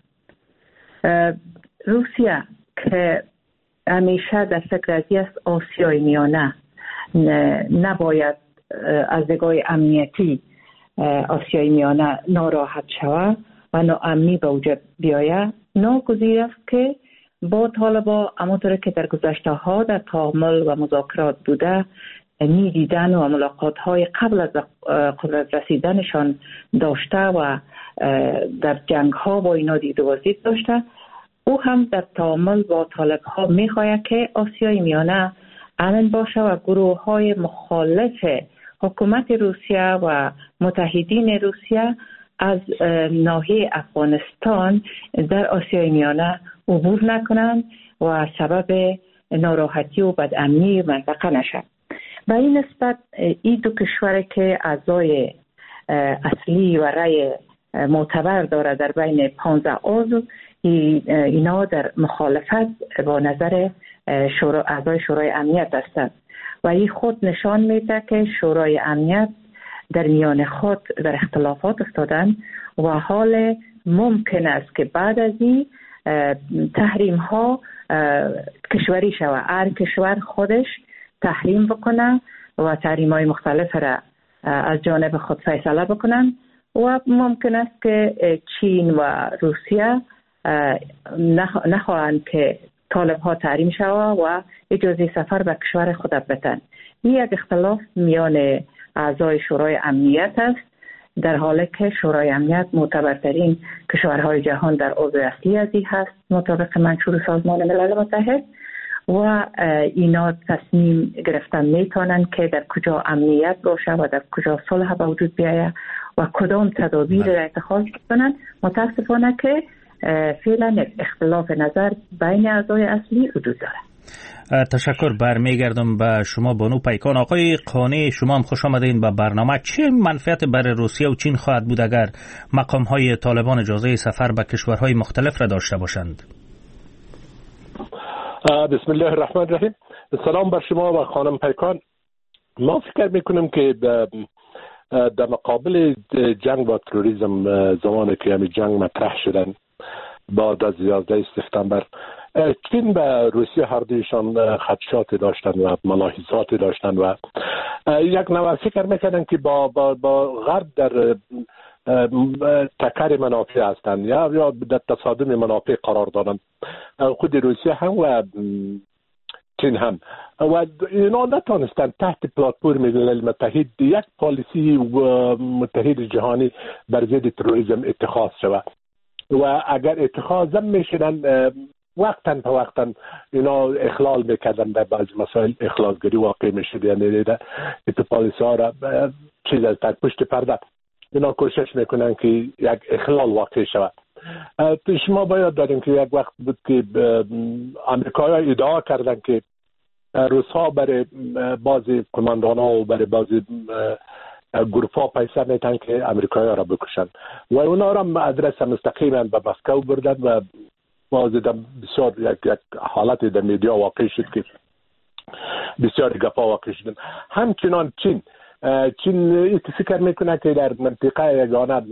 روسیه که همیشه در فکر ازی است آسیای میانه نباید از نگاه امنیتی آسیای میانه ناراحت شود و ناامنی به وجود بیاید، ناگزیر است که با طالبان همانطور که در گذشته ها در تعامل و مذاکرات بوده میدیدن و ملاقات های قبل از قدرت رسیدنشان داشته و در جنگ ها با اینا دید و دید داشته، او هم در تعامل با طالب ها میخواهد که آسیای میانه امن باشه و گروه های مخالف حکومت روسیه و متحدین روسیه از ناحیه افغانستان در آسیای میانه عبور نکنند و سبب ناراحتی و بدامنی منطقه نشد. به این نسبت این دو کشور که اعضای اصلی و رأی معتبر داره در بین 15 عضو، اینا در مخالفت با نظر اعضای شورای امنیت هستند و این خود نشان میده که شورای امنیت در میان خود در اختلافات افتادن و حال ممکن است که بعد از این تحریم ها کشوری شود، هر کشور خودش تحریم بکنه و تحریم های مختلف را از جانب خود فیصله بکنن و ممکن است که چین و روسیه نخواهند که طالب ها تحریم شود و اجازه سفر به کشور خود بدن. این یک اختلاف میان اعضای شورای امنیت است، در حالی که شورای امنیت معتبرترین کشورهای جهان در عضو اصلی ازی هست مطابق منشور سازمان ملل متحد و اینا تصمیم گرفتن میتونن که در کجا امنیت باشه و در کجا صلح به وجود بیاید و کدام تدابیر را اتخاذ کنن. متاسفانه که فعلا اختلاف نظر بین اعضای اصلی وجود داره. تشکر. برمیگردم به شما بانو پیکان. آقای قانی، شما هم خوش آمدین به برنامه. چه منفعت برای روسیه و چین خواهد بود اگر مقام های طالبان اجازه سفر به کشورهای مختلف را داشته باشند؟ بسم الله الرحمن الرحیم. سلام بر شما و خانم پیکان. ما فکر میکنم که در مقابل جنگ با تروریسم، زمانی که همین جنگ مطرح شدن بعد از 11 سپتامبر، چین و روسیه هر دویشان خدشات داشتن و ملاحظات داشتن و یک نوع فکر میکردن که با غرب در تکر منافع هستند یا در تصادم منافع قرار دارند، خود روسیه هم و چین هم، و اینا نتانستند تحت پلتفرم ملل متحد یک پالیسی متحد جهانی بر ضد تروریسم اتخاذ شود و اگر اتخاذ میشدن وقتا تا وقتا اینا اخلال میکردن، در بعض مسائل اخلالگری واقع میشد، یعنی این پالیسی ها را چیز از در پشت پرده اینا کوشش میکنن که یک اخلال واقع شود. شما باید داریم که یک وقت بود که امریکایی ادعا کردن که روس‌ها برای بعضی کماندان‌ها و برای بعضی گروه‌ها پیسه میتن که امریکایی‌ها را بکشن و اونا را ادرس مستقیما به مسکو بردن و بسیار یک حالت در میدیا واقع شد که بسیار گپا واقع شدن. همچنان چین فکر میکنه که در منطقه یگانه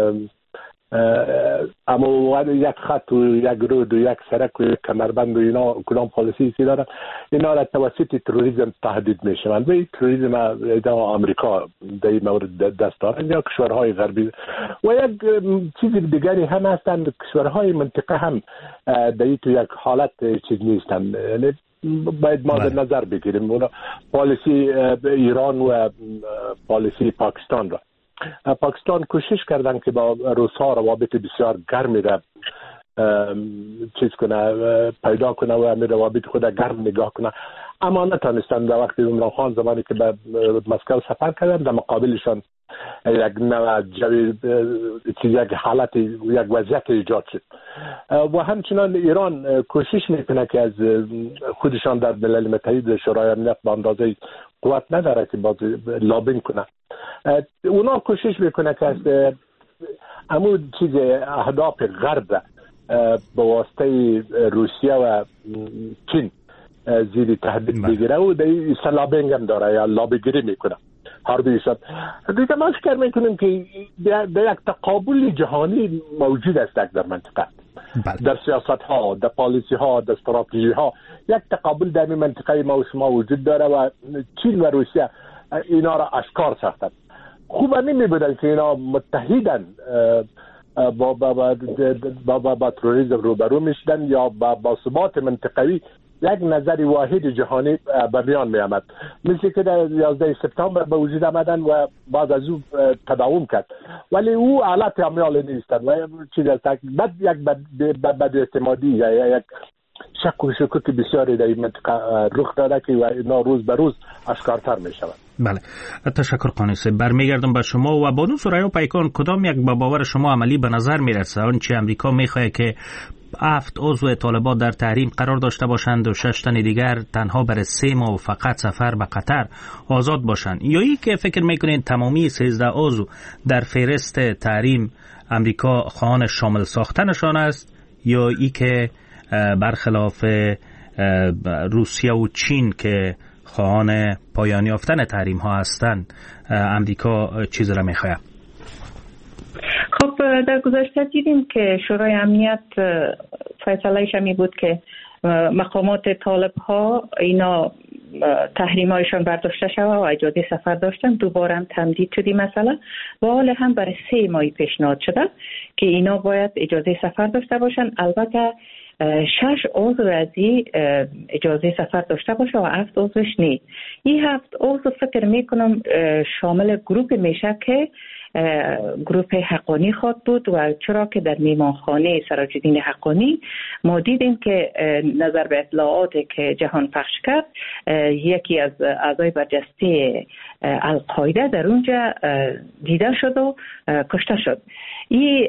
اما یک خط و یک رود و یک سرک و یک کمربند و اینا کدام پالیسی دارن، اینا را توسط تروریسم تهدید میشوند و این تروریسم آمریکا در این مورد دست دارند یا کشورهای غربی و یک چیز دیگری هم هستند. کشورهای منطقه هم در این تو یک حالت چیز نیستند، یعنی باید ما در نظر بگیریم اونا پالیسی ایران و پالیسی پاکستان را. پاکستان کوشش کردن که با روس‌ها روابط بسیار گرمی را چیز کنه، پیدا کنه و روابط خود گرم نگاه کنه، اما نتانستند در وقت عمران خان زمانی که به مسکو سفر کردن در مقابلشان یک نوع یک حالت یک وضعیت ایجاد شد و همچنان ایران کوشش میکنه که از خودشان در ملل متحد شورای امنیت به اندازه قوت نداره که باز لابینگ کنه. اونا کوشش میکنه که از همون چیز اهداف غرب به واسطه روسیه و چین زیر تهدید بگیره و در لابینگ هم داره یا لابیگیری میکنه هر دویشان. دیگه ما فکر میکنیم که در یک تقابل جهانی موجود است در منطقه، در سیاست ها، در پالیسی ها، در استراتژی ها یک تقابل در این منطقه ما و شما وجود داره و چین و روسیه اینا را اشکار ساختند. خوب نمی بودن که اینا متحدن با تروریسم روبرو میشدن یا با ثبات منطقوی یک نظر واحد جهانی به میان می آمد، مثل که در 11 سپتامبر به وجود آمدن و بعد از او تداوم کرد، ولی او آلت عمل نیستند و چیز یک بد اعتمادی یا یک شک و شکوک بسیاری در این منطقه رخ داده که اینا روز به روز اشکارتر می شود. بله، تشکر قانی صاحب. برمیگردم به شما و بانو ثریا پیکان، کدام یک به باور شما عملی به نظر میرسه آنچه امریکا میخواد که 7 عضو طالبان در تحریم قرار داشته باشند و 6 تن دیگر تنها برای 3 ماه فقط سفر به قطر آزاد باشند، یا ای که فکر میکنید تمامی 13 عضو در فهرست تحریم امریکا خواهان شامل ساختنشان است، یا ای که برخلاف روسیه و چین که خواهان پایان یافتن تحریم ها هستند امریکا چیز را میخواد؟ خب در گذشته دیدیم که شورای امنیت فیصله‌اش می بود که مقامات طالب ها اینا تحریم هایشان برداشته شود و اجازه سفر داشتن. دوباره هم تمدید شدی مسئله و حال هم برای 3 ماه پیشنهاد شده که اینا باید اجازه سفر داشته باشن. البته 6 عضو از اجازه سفر داشته باشه و 7 عضوش نی. این 7 عضو فکر میکنم شامل گروپ میشه که گروپ حقانی خواد بود و چرا که در میمانخانه سراج الدین حقانی ما دیدیم که نظر به اطلاعاتی که جهان پخش کرد یکی از اعضای برجسته القاعده در اونجا دیده شد و کشته شد. این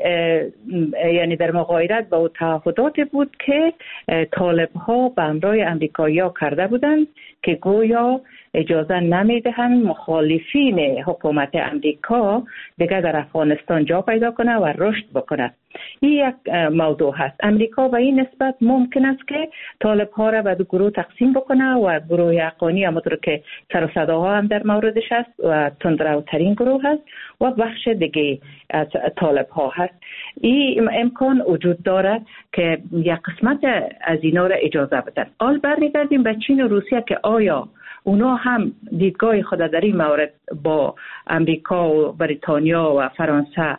یعنی در مغایرت با تعهدات بود که طالب ها به همراه امریکایی‌ها کرده بودند که گویا اجازه نمیدهند مخالفین حکومت امریکا دیگر در افغانستان جا پیدا کنه و رشد بکنه. این یک موضوع هست. امریکا به این نسبت ممکن است که طالب ها را به 2 گروه تقسیم بکنه و گروه حقانی همونطور که سر و صداها هم در موردش هست و تندروترین گروه هست و بخش دیگه از طالب ها هست. این امکان وجود داره که یک قسمت از اینا را اجازه بدن. حال برمیگردیم به چین و روسیه که آیا اونا هم دیدگاه خود در این مورد با امریکا و بریتانیا و فرانسه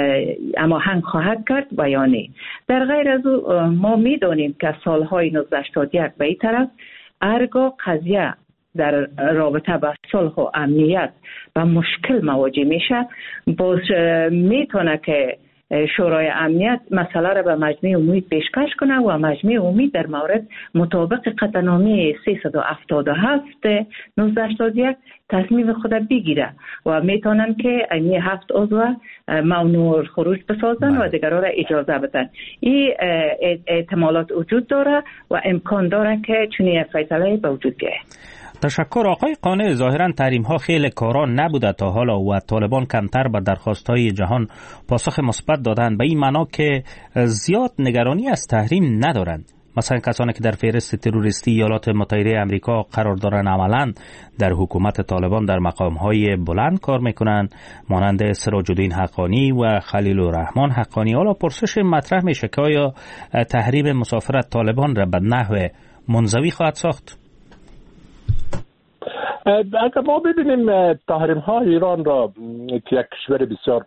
اما هنگ خواهد کرد و یا نه. در غیر از او ما میدانیم که سالهای 1981 به این طرف هرگاه قضیه در رابطه با صلح و امنیت و مشکل مواجه میشه باز میتونه که شورای امنیت مسئله را به مجمع عمومی پیشکش کنه و مجمع عمومی در مورد مطابق قطعنامه 377 1981 تصمیم خود بگیره و میتونن که این 7 عضو ممنوع خروج بسازن و دیگران را اجازه بدن. این احتمالات وجود داره و امکان داره که چنین فیصله به وجود بیاید. تشکر آقای قانع. ظاهرا تحریم ها خیلی کاران نبوده تا حالا و طالبان کمتر به درخواست های جهان پاسخ مثبت دادند، به این معنا که زیاد نگرانی از تحریم ندارند. مثلا کسانی که در فهرست تروریستی ایالات متحده آمریکا قرار دارند عملاً در حکومت طالبان در مقام‌های بلند کار میکنند، مانند سراج الدین حقانی و خلیل الرحمن حقانی. حالا پرسش مطرح میشه که آیا تحریم مسافرت طالبان را به نحو منزوی خواهد ساخت؟ اگر ما ببینیم تحریم ها ایران را که یک کشور بسیار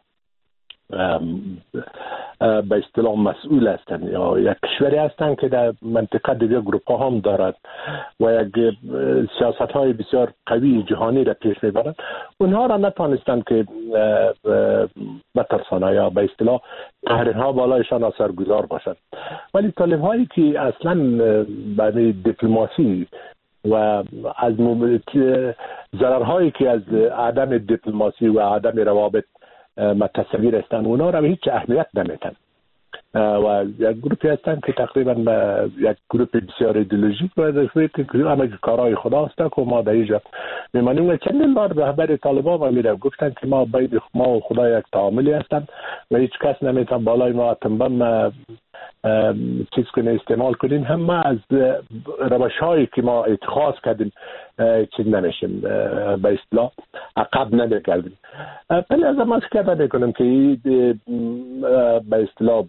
به اصطلاح مسئول هستند یا یک کشوری هستند که در منطقه دیگه گروپ ها هم دارد و یک سیاست های بسیار قوی جهانی را پیش میبرند، اونها را نتانستند که بترسانه یا به اصطلاح تحریم ها بالایشان اثرگذار باشند. ولی طالب هایی که اصلا برای دیپلماسی و از ضررهایی که از عدم دیپلماسی و عدم روابط متصویر هستند اونا را به هیچ اهمیت نمیدن و یک گروپی هستن که تقریبا یک گروپ بسیار ایدئولوژیک و همه کارهای خدا هستن که ما در اینجا میمانیم و چندین بار رهبر طالبان ما میره گفتن که ما بین ما و خدا یک تعاملی هستن و هیچ کس نمیتون بالای ما اتنبم چیز کنه استعمال کنیم. هم ما از روش هایی که ما اتخاذ کردیم چیز نمیشیم، به اصطلاح عقب نمیگردیم. ولی از ما فکر نمیکنم که به اصطلاح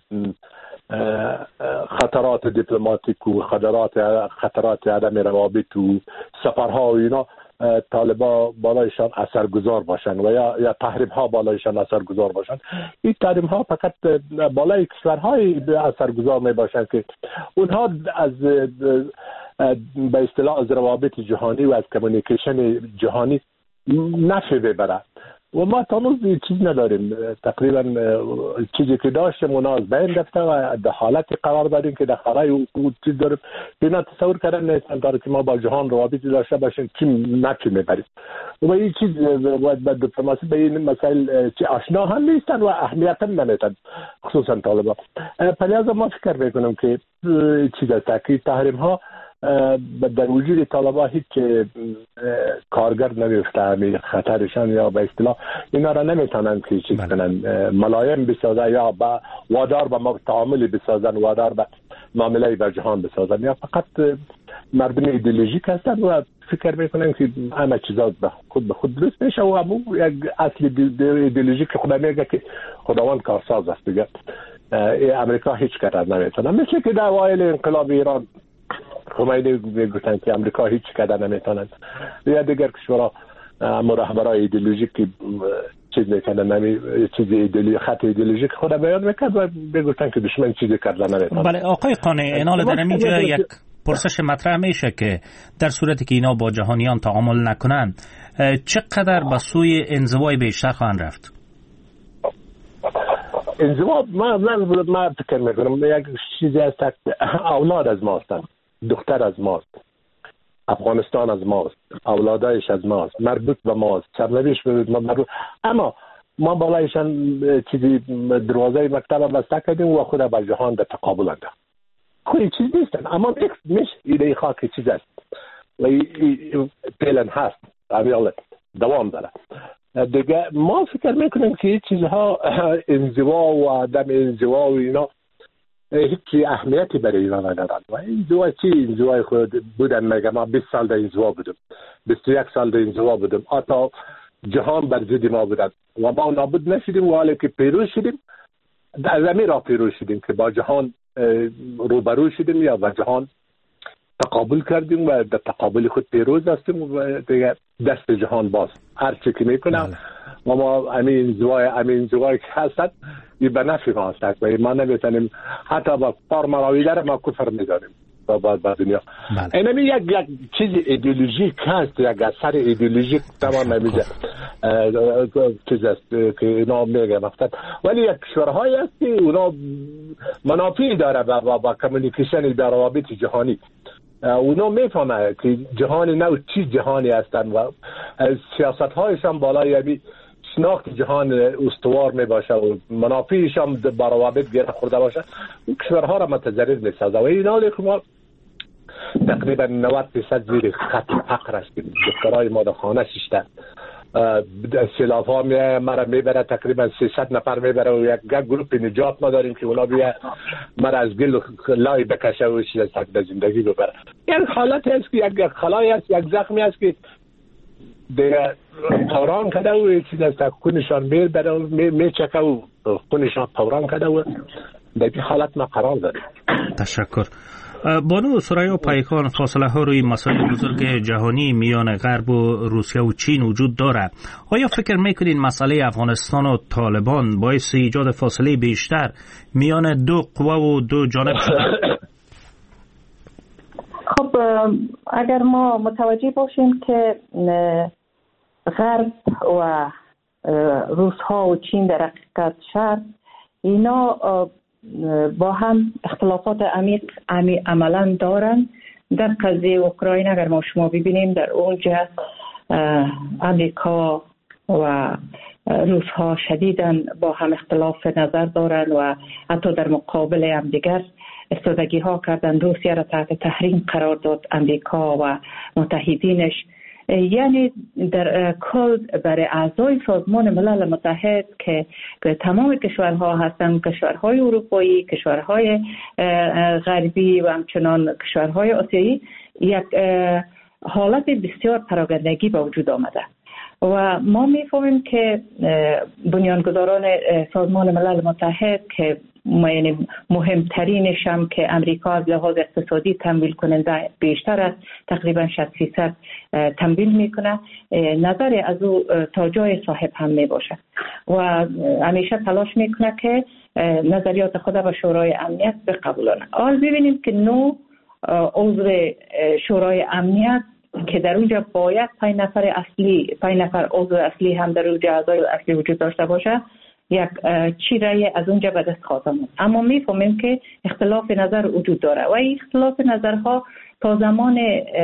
خطرات دیپلماتیک و خطرات عدم روابط و سفرها و اینا طالبا بالایشان اثرگذار باشن و یا تحریم ها بالایشان اثرگذار باشن. این تحریم ها فقط بالای کشورهای اثرگذار می باشن که اونها از به اصطلاح از روابط جهانی و از کمیونیکیشن جهانی نفع ببرن و ما تانوز چیز نداریم. تقریبا چیزی که داشتیم اونا از بین رفته و در حالتی قرار داریم که در خلای او چیز داریم. اینا تصور کردن نیستن داره که ما با جهان روابطی داشته باشیم که نفع میبریم و این چیز با دیپلماسی به این مسائل آشنا هم نیستن و اهمیت هم نمیدن، خصوصا طالبان. لذا ما فکر میکنم که چیز است که تحریم ها در وجود طالبان هیچ کارگر نمیفته، همین خطرشان یا به اصطلاح اینا را نمیتونن که چیز کنن ملایم بسازن یا با وادار به تعامل بسازن، وادار به معامله با جهان بسازن، یا فقط مردم ایدئولوژیک هستن و فکر میکنن که همه چیزا به خود درست میشه و همون یک اصل ایدئولوژیک که خدا میگه که خداوند کارساز است دیگه. امریکا هیچ کار نمیتونه، مثل که در اوایل انقلاب ایران خمینی میگفتن که امریکا هیچ کار نمیتونه یا دیگر کشورها رهبرای ایدئولوژیک که چیز میکنن چیز ایدئولوژی خط ایدئولوژیک خود بیان میکرد و میگفتن که دشمن چیزی کردن نمیتونه. بله آقای قانی، اینال در اینجا یک پرسش مطرح میشه که در صورتی که اینا با جهانیان تعامل نکنن چقدر به سوی انزوای بیشتر خواهند رفت؟ انزوا ما فکر میکنم یک چیزی هست، اولاد از ما هستن، دختر از ماست، افغانستان از ماست، اولادایش از ماست، مربوط به ماست، سرنوشت مربوط. اما ما بالایشان چیزی دروازه مکتب بسته کردیم و خود به جهان در تقابل انداخت. خود چیز نیستن، اما میشه ایده خاک چیز است و فعلا هست، امیالت دوام داره دیگه. ما فکر میکنیم که چیزها انزوا و عدم انزوا و اینا هیچ اهمیتی برای اینا ندارد. و انزوا چی؟ انزوای خود بودن مگه ما 20 سال در انزوا بودم، 21 سال در انزوا بودم، حتی جهان بر ضد ما بودن و ما نابود نشدیم و حالا که پیروز شدیم در زمین را پیروز شدیم که با جهان روبرو شدیم یا با جهان تقابل کردیم و در تقابل خود پیروز هستیم و دیگه دست جهان باز هر چی که میکنم و ما امین زوای که هستند این به نفع ما هستند و ما نمیتونیم حتی با پارمراویدر ما کفر میدانیم با دنیا. اینمی یک چیز ایدئولوژیک هست، یک اثر ایدئولوژیک تمام نمیشه چیز است که اینا میگه مقصد. ولی یک کشورهایی هست که اونا منافعی داره با کمیونیکیشن در روابط جهانی. اونا میفهمه که جهانی نو چی جهانی هستن و سیاست هایشان بالای شناخت جهان استوار می باشه و منافعشان با روابط گره خورده باشه. اون کشورها را متضرر می سازه و این حالی که ما تقریبا 90% زیر خط فقر هستیم. دخترهای ما در خانه ششته سیلاف ها مرا میبره، تقریبا 300 نفر میبره و یک گروپ نجات ما داریم که اونا بیا مرا از گل لای بکشه و چیز از زندگی ببره. یک حالت هست که یک خلای هست، یک زخمی هست که دیگه پوران کده و چیز از خونشان میبره و میچکه و خونشان پوران کده و در این حالت ما قرار داریم. تشکر. بانو سریا پیکان، فاصله ها روی مسائل بزرگ جهانی میان غرب و روسیه و چین وجود داره. آیا فکر میکنین مسئله افغانستان و طالبان باعث ایجاد فاصله بیشتر میان دو قوا و دو جانب شده؟ خب اگر ما متوجه باشیم که غرب و روس ها و چین در حقیقت شرق اینا با هم اختلافات عمیق عملا دارن، در قضیه اوکراین اگر ما شما ببینیم در اونجا امریکا و روس ها شدیداً با هم اختلاف نظر دارند و حتی در مقابل هم دیگر استفادگی ها کردن. روسیه را تحت تحریم قرار داد امریکا و متحدینش. یعنی در کل برای اعضای سازمان ملل متحد که تمام کشورها هستند، کشورهای اروپایی، کشورهای غربی و همچنان کشورهای آسیایی، یک حالت بسیار پراگندگی به وجود آمده و ما میفهمیم که بنیانگذاران سازمان ملل متحد که مهمترینش هم که امریکا از لحاظ اقتصادی تمویل کننده بیشتر از تقریبا 60% تمویل میکنه، نظر از او تا جای صاحب هم میباشه و همیشه تلاش میکنه که نظریات خود به شورای امنیت بقبولانه. حال ببینیم که 9 عضو شورای امنیت که در اونجا باید 5 نفر عضو اصلی هم در اونجا اعضای اصلی وجود داشته باشه، یک چی رأی از اونجا به دست خواهد. اما میفهمیم که اختلاف نظر وجود داره و این اختلاف نظرها تا زمان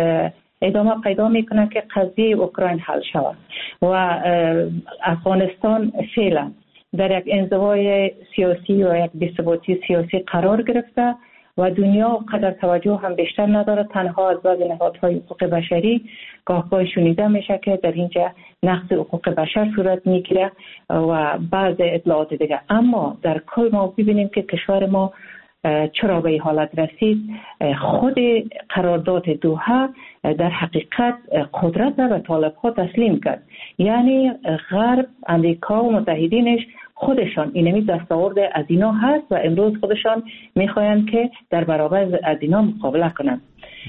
ادامه پیدا میکنه که قضیه اوکراین حل شود و افغانستان فعلا در یک انزوای سیاسی و یک بی‌ثباتی سیاسی قرار گرفته و دنیا قدر توجه هم بیشتر نداره. تنها از بعض نهادهای حقوق بشری گاهگاه شنیده میشه که در اینجا نقض حقوق بشر صورت میگیره و بعض اطلاعات دیگه. اما در کل ما ببینیم که کشور ما چرا به این حالت رسید. خود قرارداد دوحه در حقیقت قدرت را به طالب‌ها تسلیم کرد. یعنی غرب، امریکا و متحدینش خودشان اینمی دستاورد از اینا هست و امروز خودشان میخواین که در برابر از اینا مقابله کنند.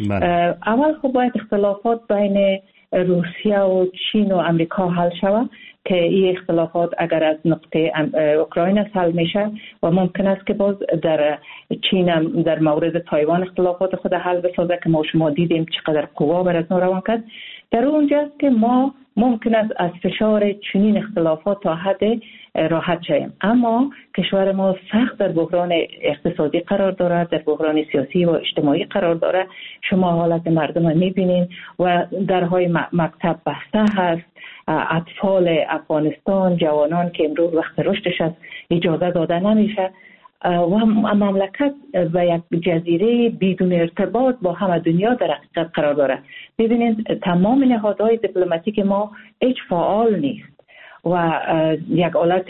اول خب باید اختلافات بین روسیه و چین و امریکا حل شود که این اختلافات اگر از نقطه اوکراین حل میشه و ممکن است که باز در چین هم در مورد تایوان اختلافات خود حل بسازه که ما شما دیدیم چقدر قوا بر از نو روان کرد. در اونجاست که ما ممکن است از فشار چنین اختلافات تا حد راحت شویم. اما کشور ما سخت در بحران اقتصادی قرار دارد، در بحران سیاسی و اجتماعی قرار دارد. شما حالت مردم را میبینین و درهای مکتب بسته هست. اطفال افغانستان، جوانان که امروز وقت رشدش از اجازه داده نمیشه و مملکت و یک جزیره بدون ارتباط با همه دنیا در حقیقت قرار داره. ببینید تمام نهادهای دیپلماتیک ما هیچ فعال نیست و یک حالت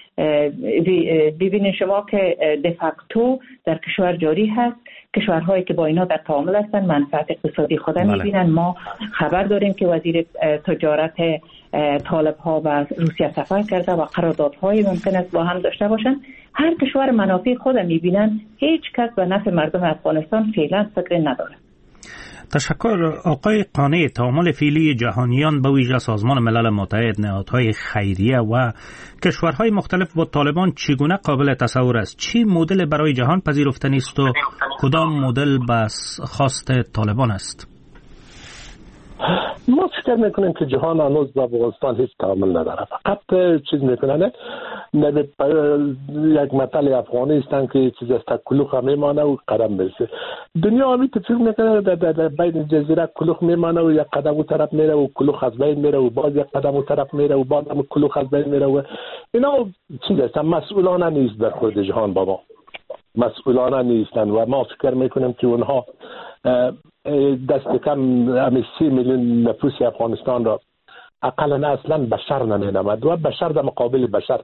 ببینید شما که دفاکتو در کشور جاری هست. کشورهایی که با اینا در تعامل هستن منفعت اقتصادی خود میبینن. ما خبر داریم که وزیر تجارت طالب ها و روسیه سفر کرده و قراردادهایی ممکن است با هم داشته باشن. هر کشور منافع خود میبینن. هیچ کس به نفع مردم افغانستان فعلا فکر نداره. تشکر آقای قانع. تعامل فعلی جهانیان به ویژه سازمان ملل متحد، نهادهای خیریه و کشورهای مختلف با طالبان چگونه قابل تصور است؟ چی مدل برای جهان پذیرفتنی است و کدام مدل بس خواست طالبان است؟ ما فکر میکنیم که جهان هنوز با افغانستان هیچ تعامل نداره. فقط چیز میکنن یک مثل افغانی هستن که چیز از کلوخ میمانه و قدم میرسه. دنیا همی فکر میکنه در بین جزیره کلوخ میمانه و یک قدم اون طرف میره و کلوخ از بین میره و باز یک قدم اون طرف میره و باز هم کلوخ از بین میره و اینا چیز است مسئولانه نیست در خود جهان. بابا مسئولانه نیستن و ما فکر میکنیم که اونها دست کم 30 میلیون نفوس افغانستان را اقلا اصلا بشر نمینامد و بشر در مقابل بشر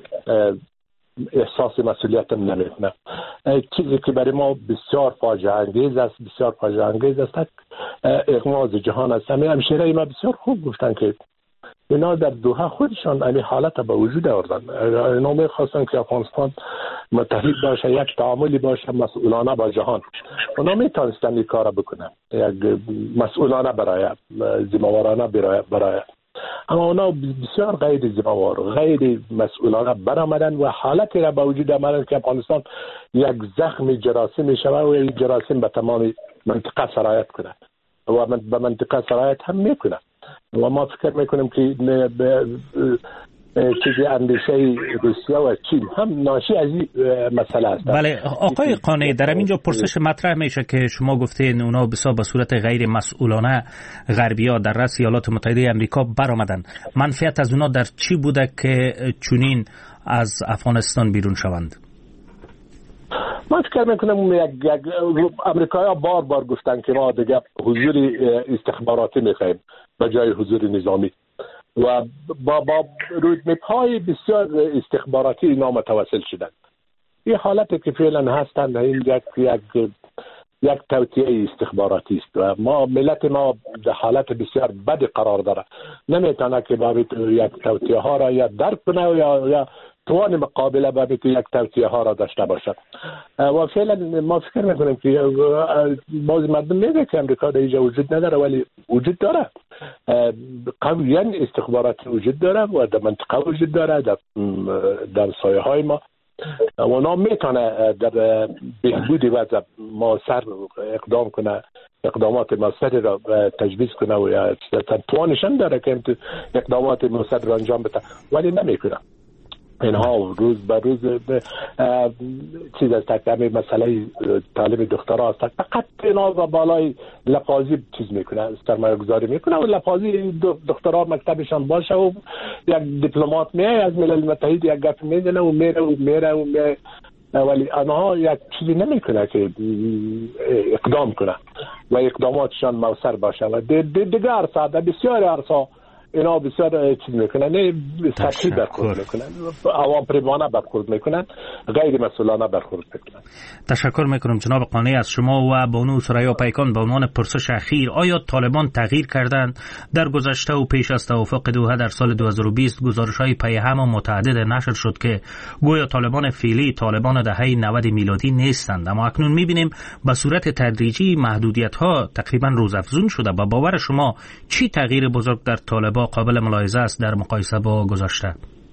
احساس مسئولیت نمیکنه. چیزی که برای ما بسیار فاجعه انگیز است اغماض جهان است. همشیره ما بسیار خوب گفتن که اینا در دوحه خودشان این حالت به وجود آوردن. اینا میخواستن که افغانستان متحد باشه، یک تعاملی باشه مسئولانه با جهان. اونا میتونستن این کار بکنن، یک مسئولانه برای ذمه‌وارانه برای اما اونا بسیار غیر ذمه‌وار، غیر مسئولانه برآمدن و حالتی را به وجود آوردن که افغانستان یک زخم جراثیم شود و این جراثیم به تمام منطقه سرایت کنه و به منطقه سرایت هم میکنه. و ما فکر میکنیم که چیزی اندیشه روسیه و چین هم ناشی از این مسئله است. بله آقای قانع، در اینجا پرسش مطرح میشه که شما گفتین اونا بسیار به صورت غیر مسئولانه غربی‌ها در رأس ایالات متحده آمریکا برآمدن. منفعت از اونا در چی بوده که چنین از افغانستان بیرون شوند؟ من فکر میکنم امریکایی‌ها بار گفتن که ما دیگه حضور استخباراتی میخوایم به جای حضور نظامی و با رودمپ‌های بسیار استخباراتی اینا متوسل شدند. این حالتی که فعلا هستند این یک توطئه استخباراتی است و ملت ما در حالت بسیار بد قرار داره. نمیتونه که با یک توطئه ها را یا درک کنه یا توان مقابله با یک توطئه ها را داشته باشد. و فعلا ما فکر میکنیم که بعضی مردم میگه که امریکا در اینجا وجود نداره، ولی وجود داره. قویاً استخباراتی وجود داره و در منطقه وجود داره، در سایه های ما و اونا میتونه در بهبود وضع مؤثر اقدام کنه، اقدامات مؤثر را تجویز کنه و یا توانشان داره که اقدامات مؤثر را انجام بده، ولی نمیکنه. اینها روز به روز چیز از تکمی مسئله تعلیم دخترها است. فقط اینا با بالای لفاظی چیز میکنه، سرمایه گذاری میکنه و لفاظی دخترها مکتبشان باشه و یک دیپلمات میای از ملل متحد یک گپ میزنه و میره ولی آنها یک چیزی نمیکنه که اقدام کنه و اقداماتشان مؤثر باشه و دیگر عرصه بسیار عرصه اینا بسیار چیز میکنن، نه سطحی برخورد میکنن، عوام پریمانه برخورد میکنن، غیر مسئولانه برخورد میکنن. تشکر میکنم جناب قانع از شما و بانو ثریا پیکان. به عنوان پرسش اخیر، آیا طالبان تغییر کردند؟ در گذشته و پیش از توافق دوحه در سال 2020 گزارش‌های پیهم و متعدد نشر شد که گویا طالبان فعلی طالبان دهه 90 میلادی نیستند، اما اکنون میبینیم به صورت تدریجی محدودیت‌ها تقریبا روزافزون شده. با باور شما چی تغییر بزرگ در طالبان قابل ملاحظه است در مقایسه با گذشته؟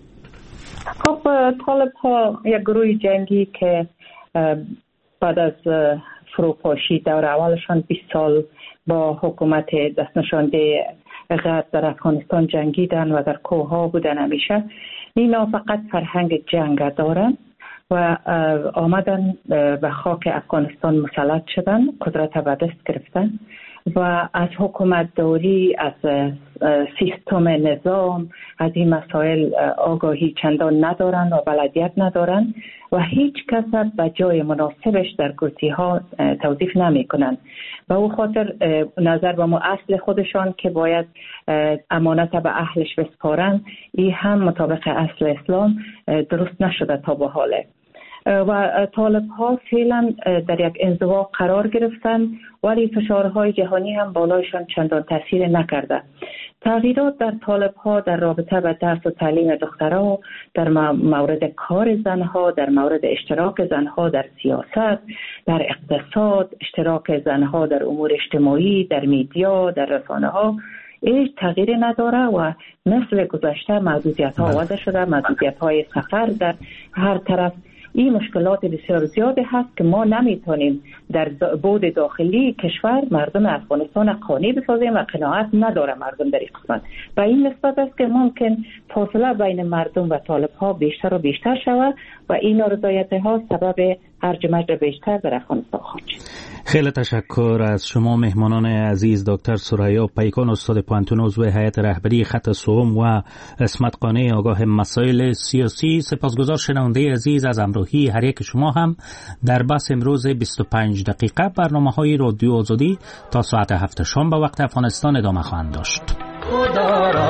خب طالب ها یک گروه جنگی که بعد از فروپاشی دور اولشان 20 سال با حکومت دست نشانده غرب در افغانستان جنگیدن و در کوه ها بودن همیشه. اینا فقط فرهنگ جنگ دارن و آمدن به خاک افغانستان مسلط شدن، قدرت به دست گرفتن و از حکومت داری، از سیستم نظام، از این مسائل آگاهی چندان ندارن و بلدیت ندارن و هیچ کس به جای مناسبش در گروه ها توظیف نمی کنن و او خاطر نظر به ما اصل خودشان که باید امانت به اهلش بسپارن، این هم مطابق اصل اسلام درست نشده تا به حاله و طالب ها فعلا در یک انزوا قرار گرفتن، ولی فشارهای جهانی هم بالایشان چندان تاثیر نکرده. تغییرات در طالب ها در رابطه با درس و تعلیم دخترها، در مورد کار زنها، در مورد اشتراک زنها در سیاست، در اقتصاد، اشتراک زنها در امور اجتماعی، در میدیا، در رسانه ها هیچ تغییری نداره و مثل گذشته محدودیت ها وضع شده، محدودیت های سفر در هر طرف. این مشکلات بسیار زیاده هست که ما نمیتونیم در بود داخلی کشور مردم افغانستان قانع بسازیم و قناعت نداره مردم در این قسمت. و این نسبت است که ممکن فاصله بین مردم و طالب ها بیشتر و بیشتر شود و این نارضایتی ها سبب هرج و مرج بیشتر در افغانستان خواهد شد. خیلی تشکر از شما مهمانان عزیز، دکتر ثریا پیکان استاد پوانتون عضو هیئت رهبری خط سوم و اسمت قانع آگاه مسائل سیاسی. سپاسگزار شنونده عزیز از همراهی هر یک شما هم در بحث امروز 25 دقیقه برنامه‌های رادیو آزادی تا ساعت 7 شام به وقت افغانستان ادامه خواهند داشت. خدا را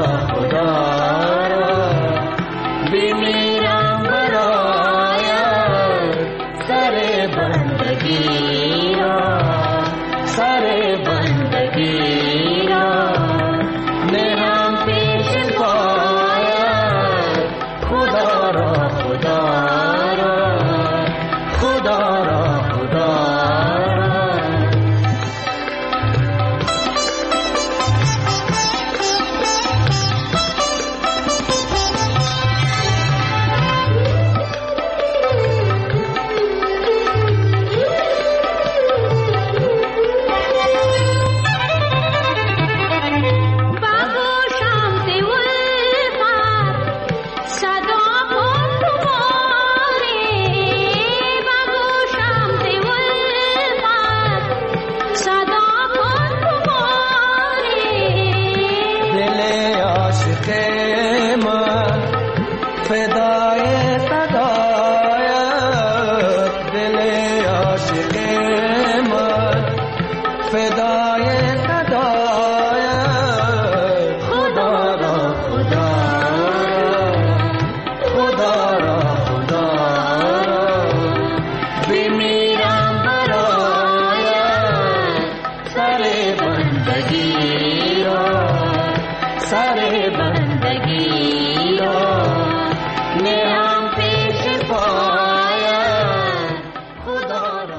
بمیرم برای سر بندگی را، سر بندگی را میرم پیش پایت. خدا را خدا را خدا را خدا را. عاشق من فدا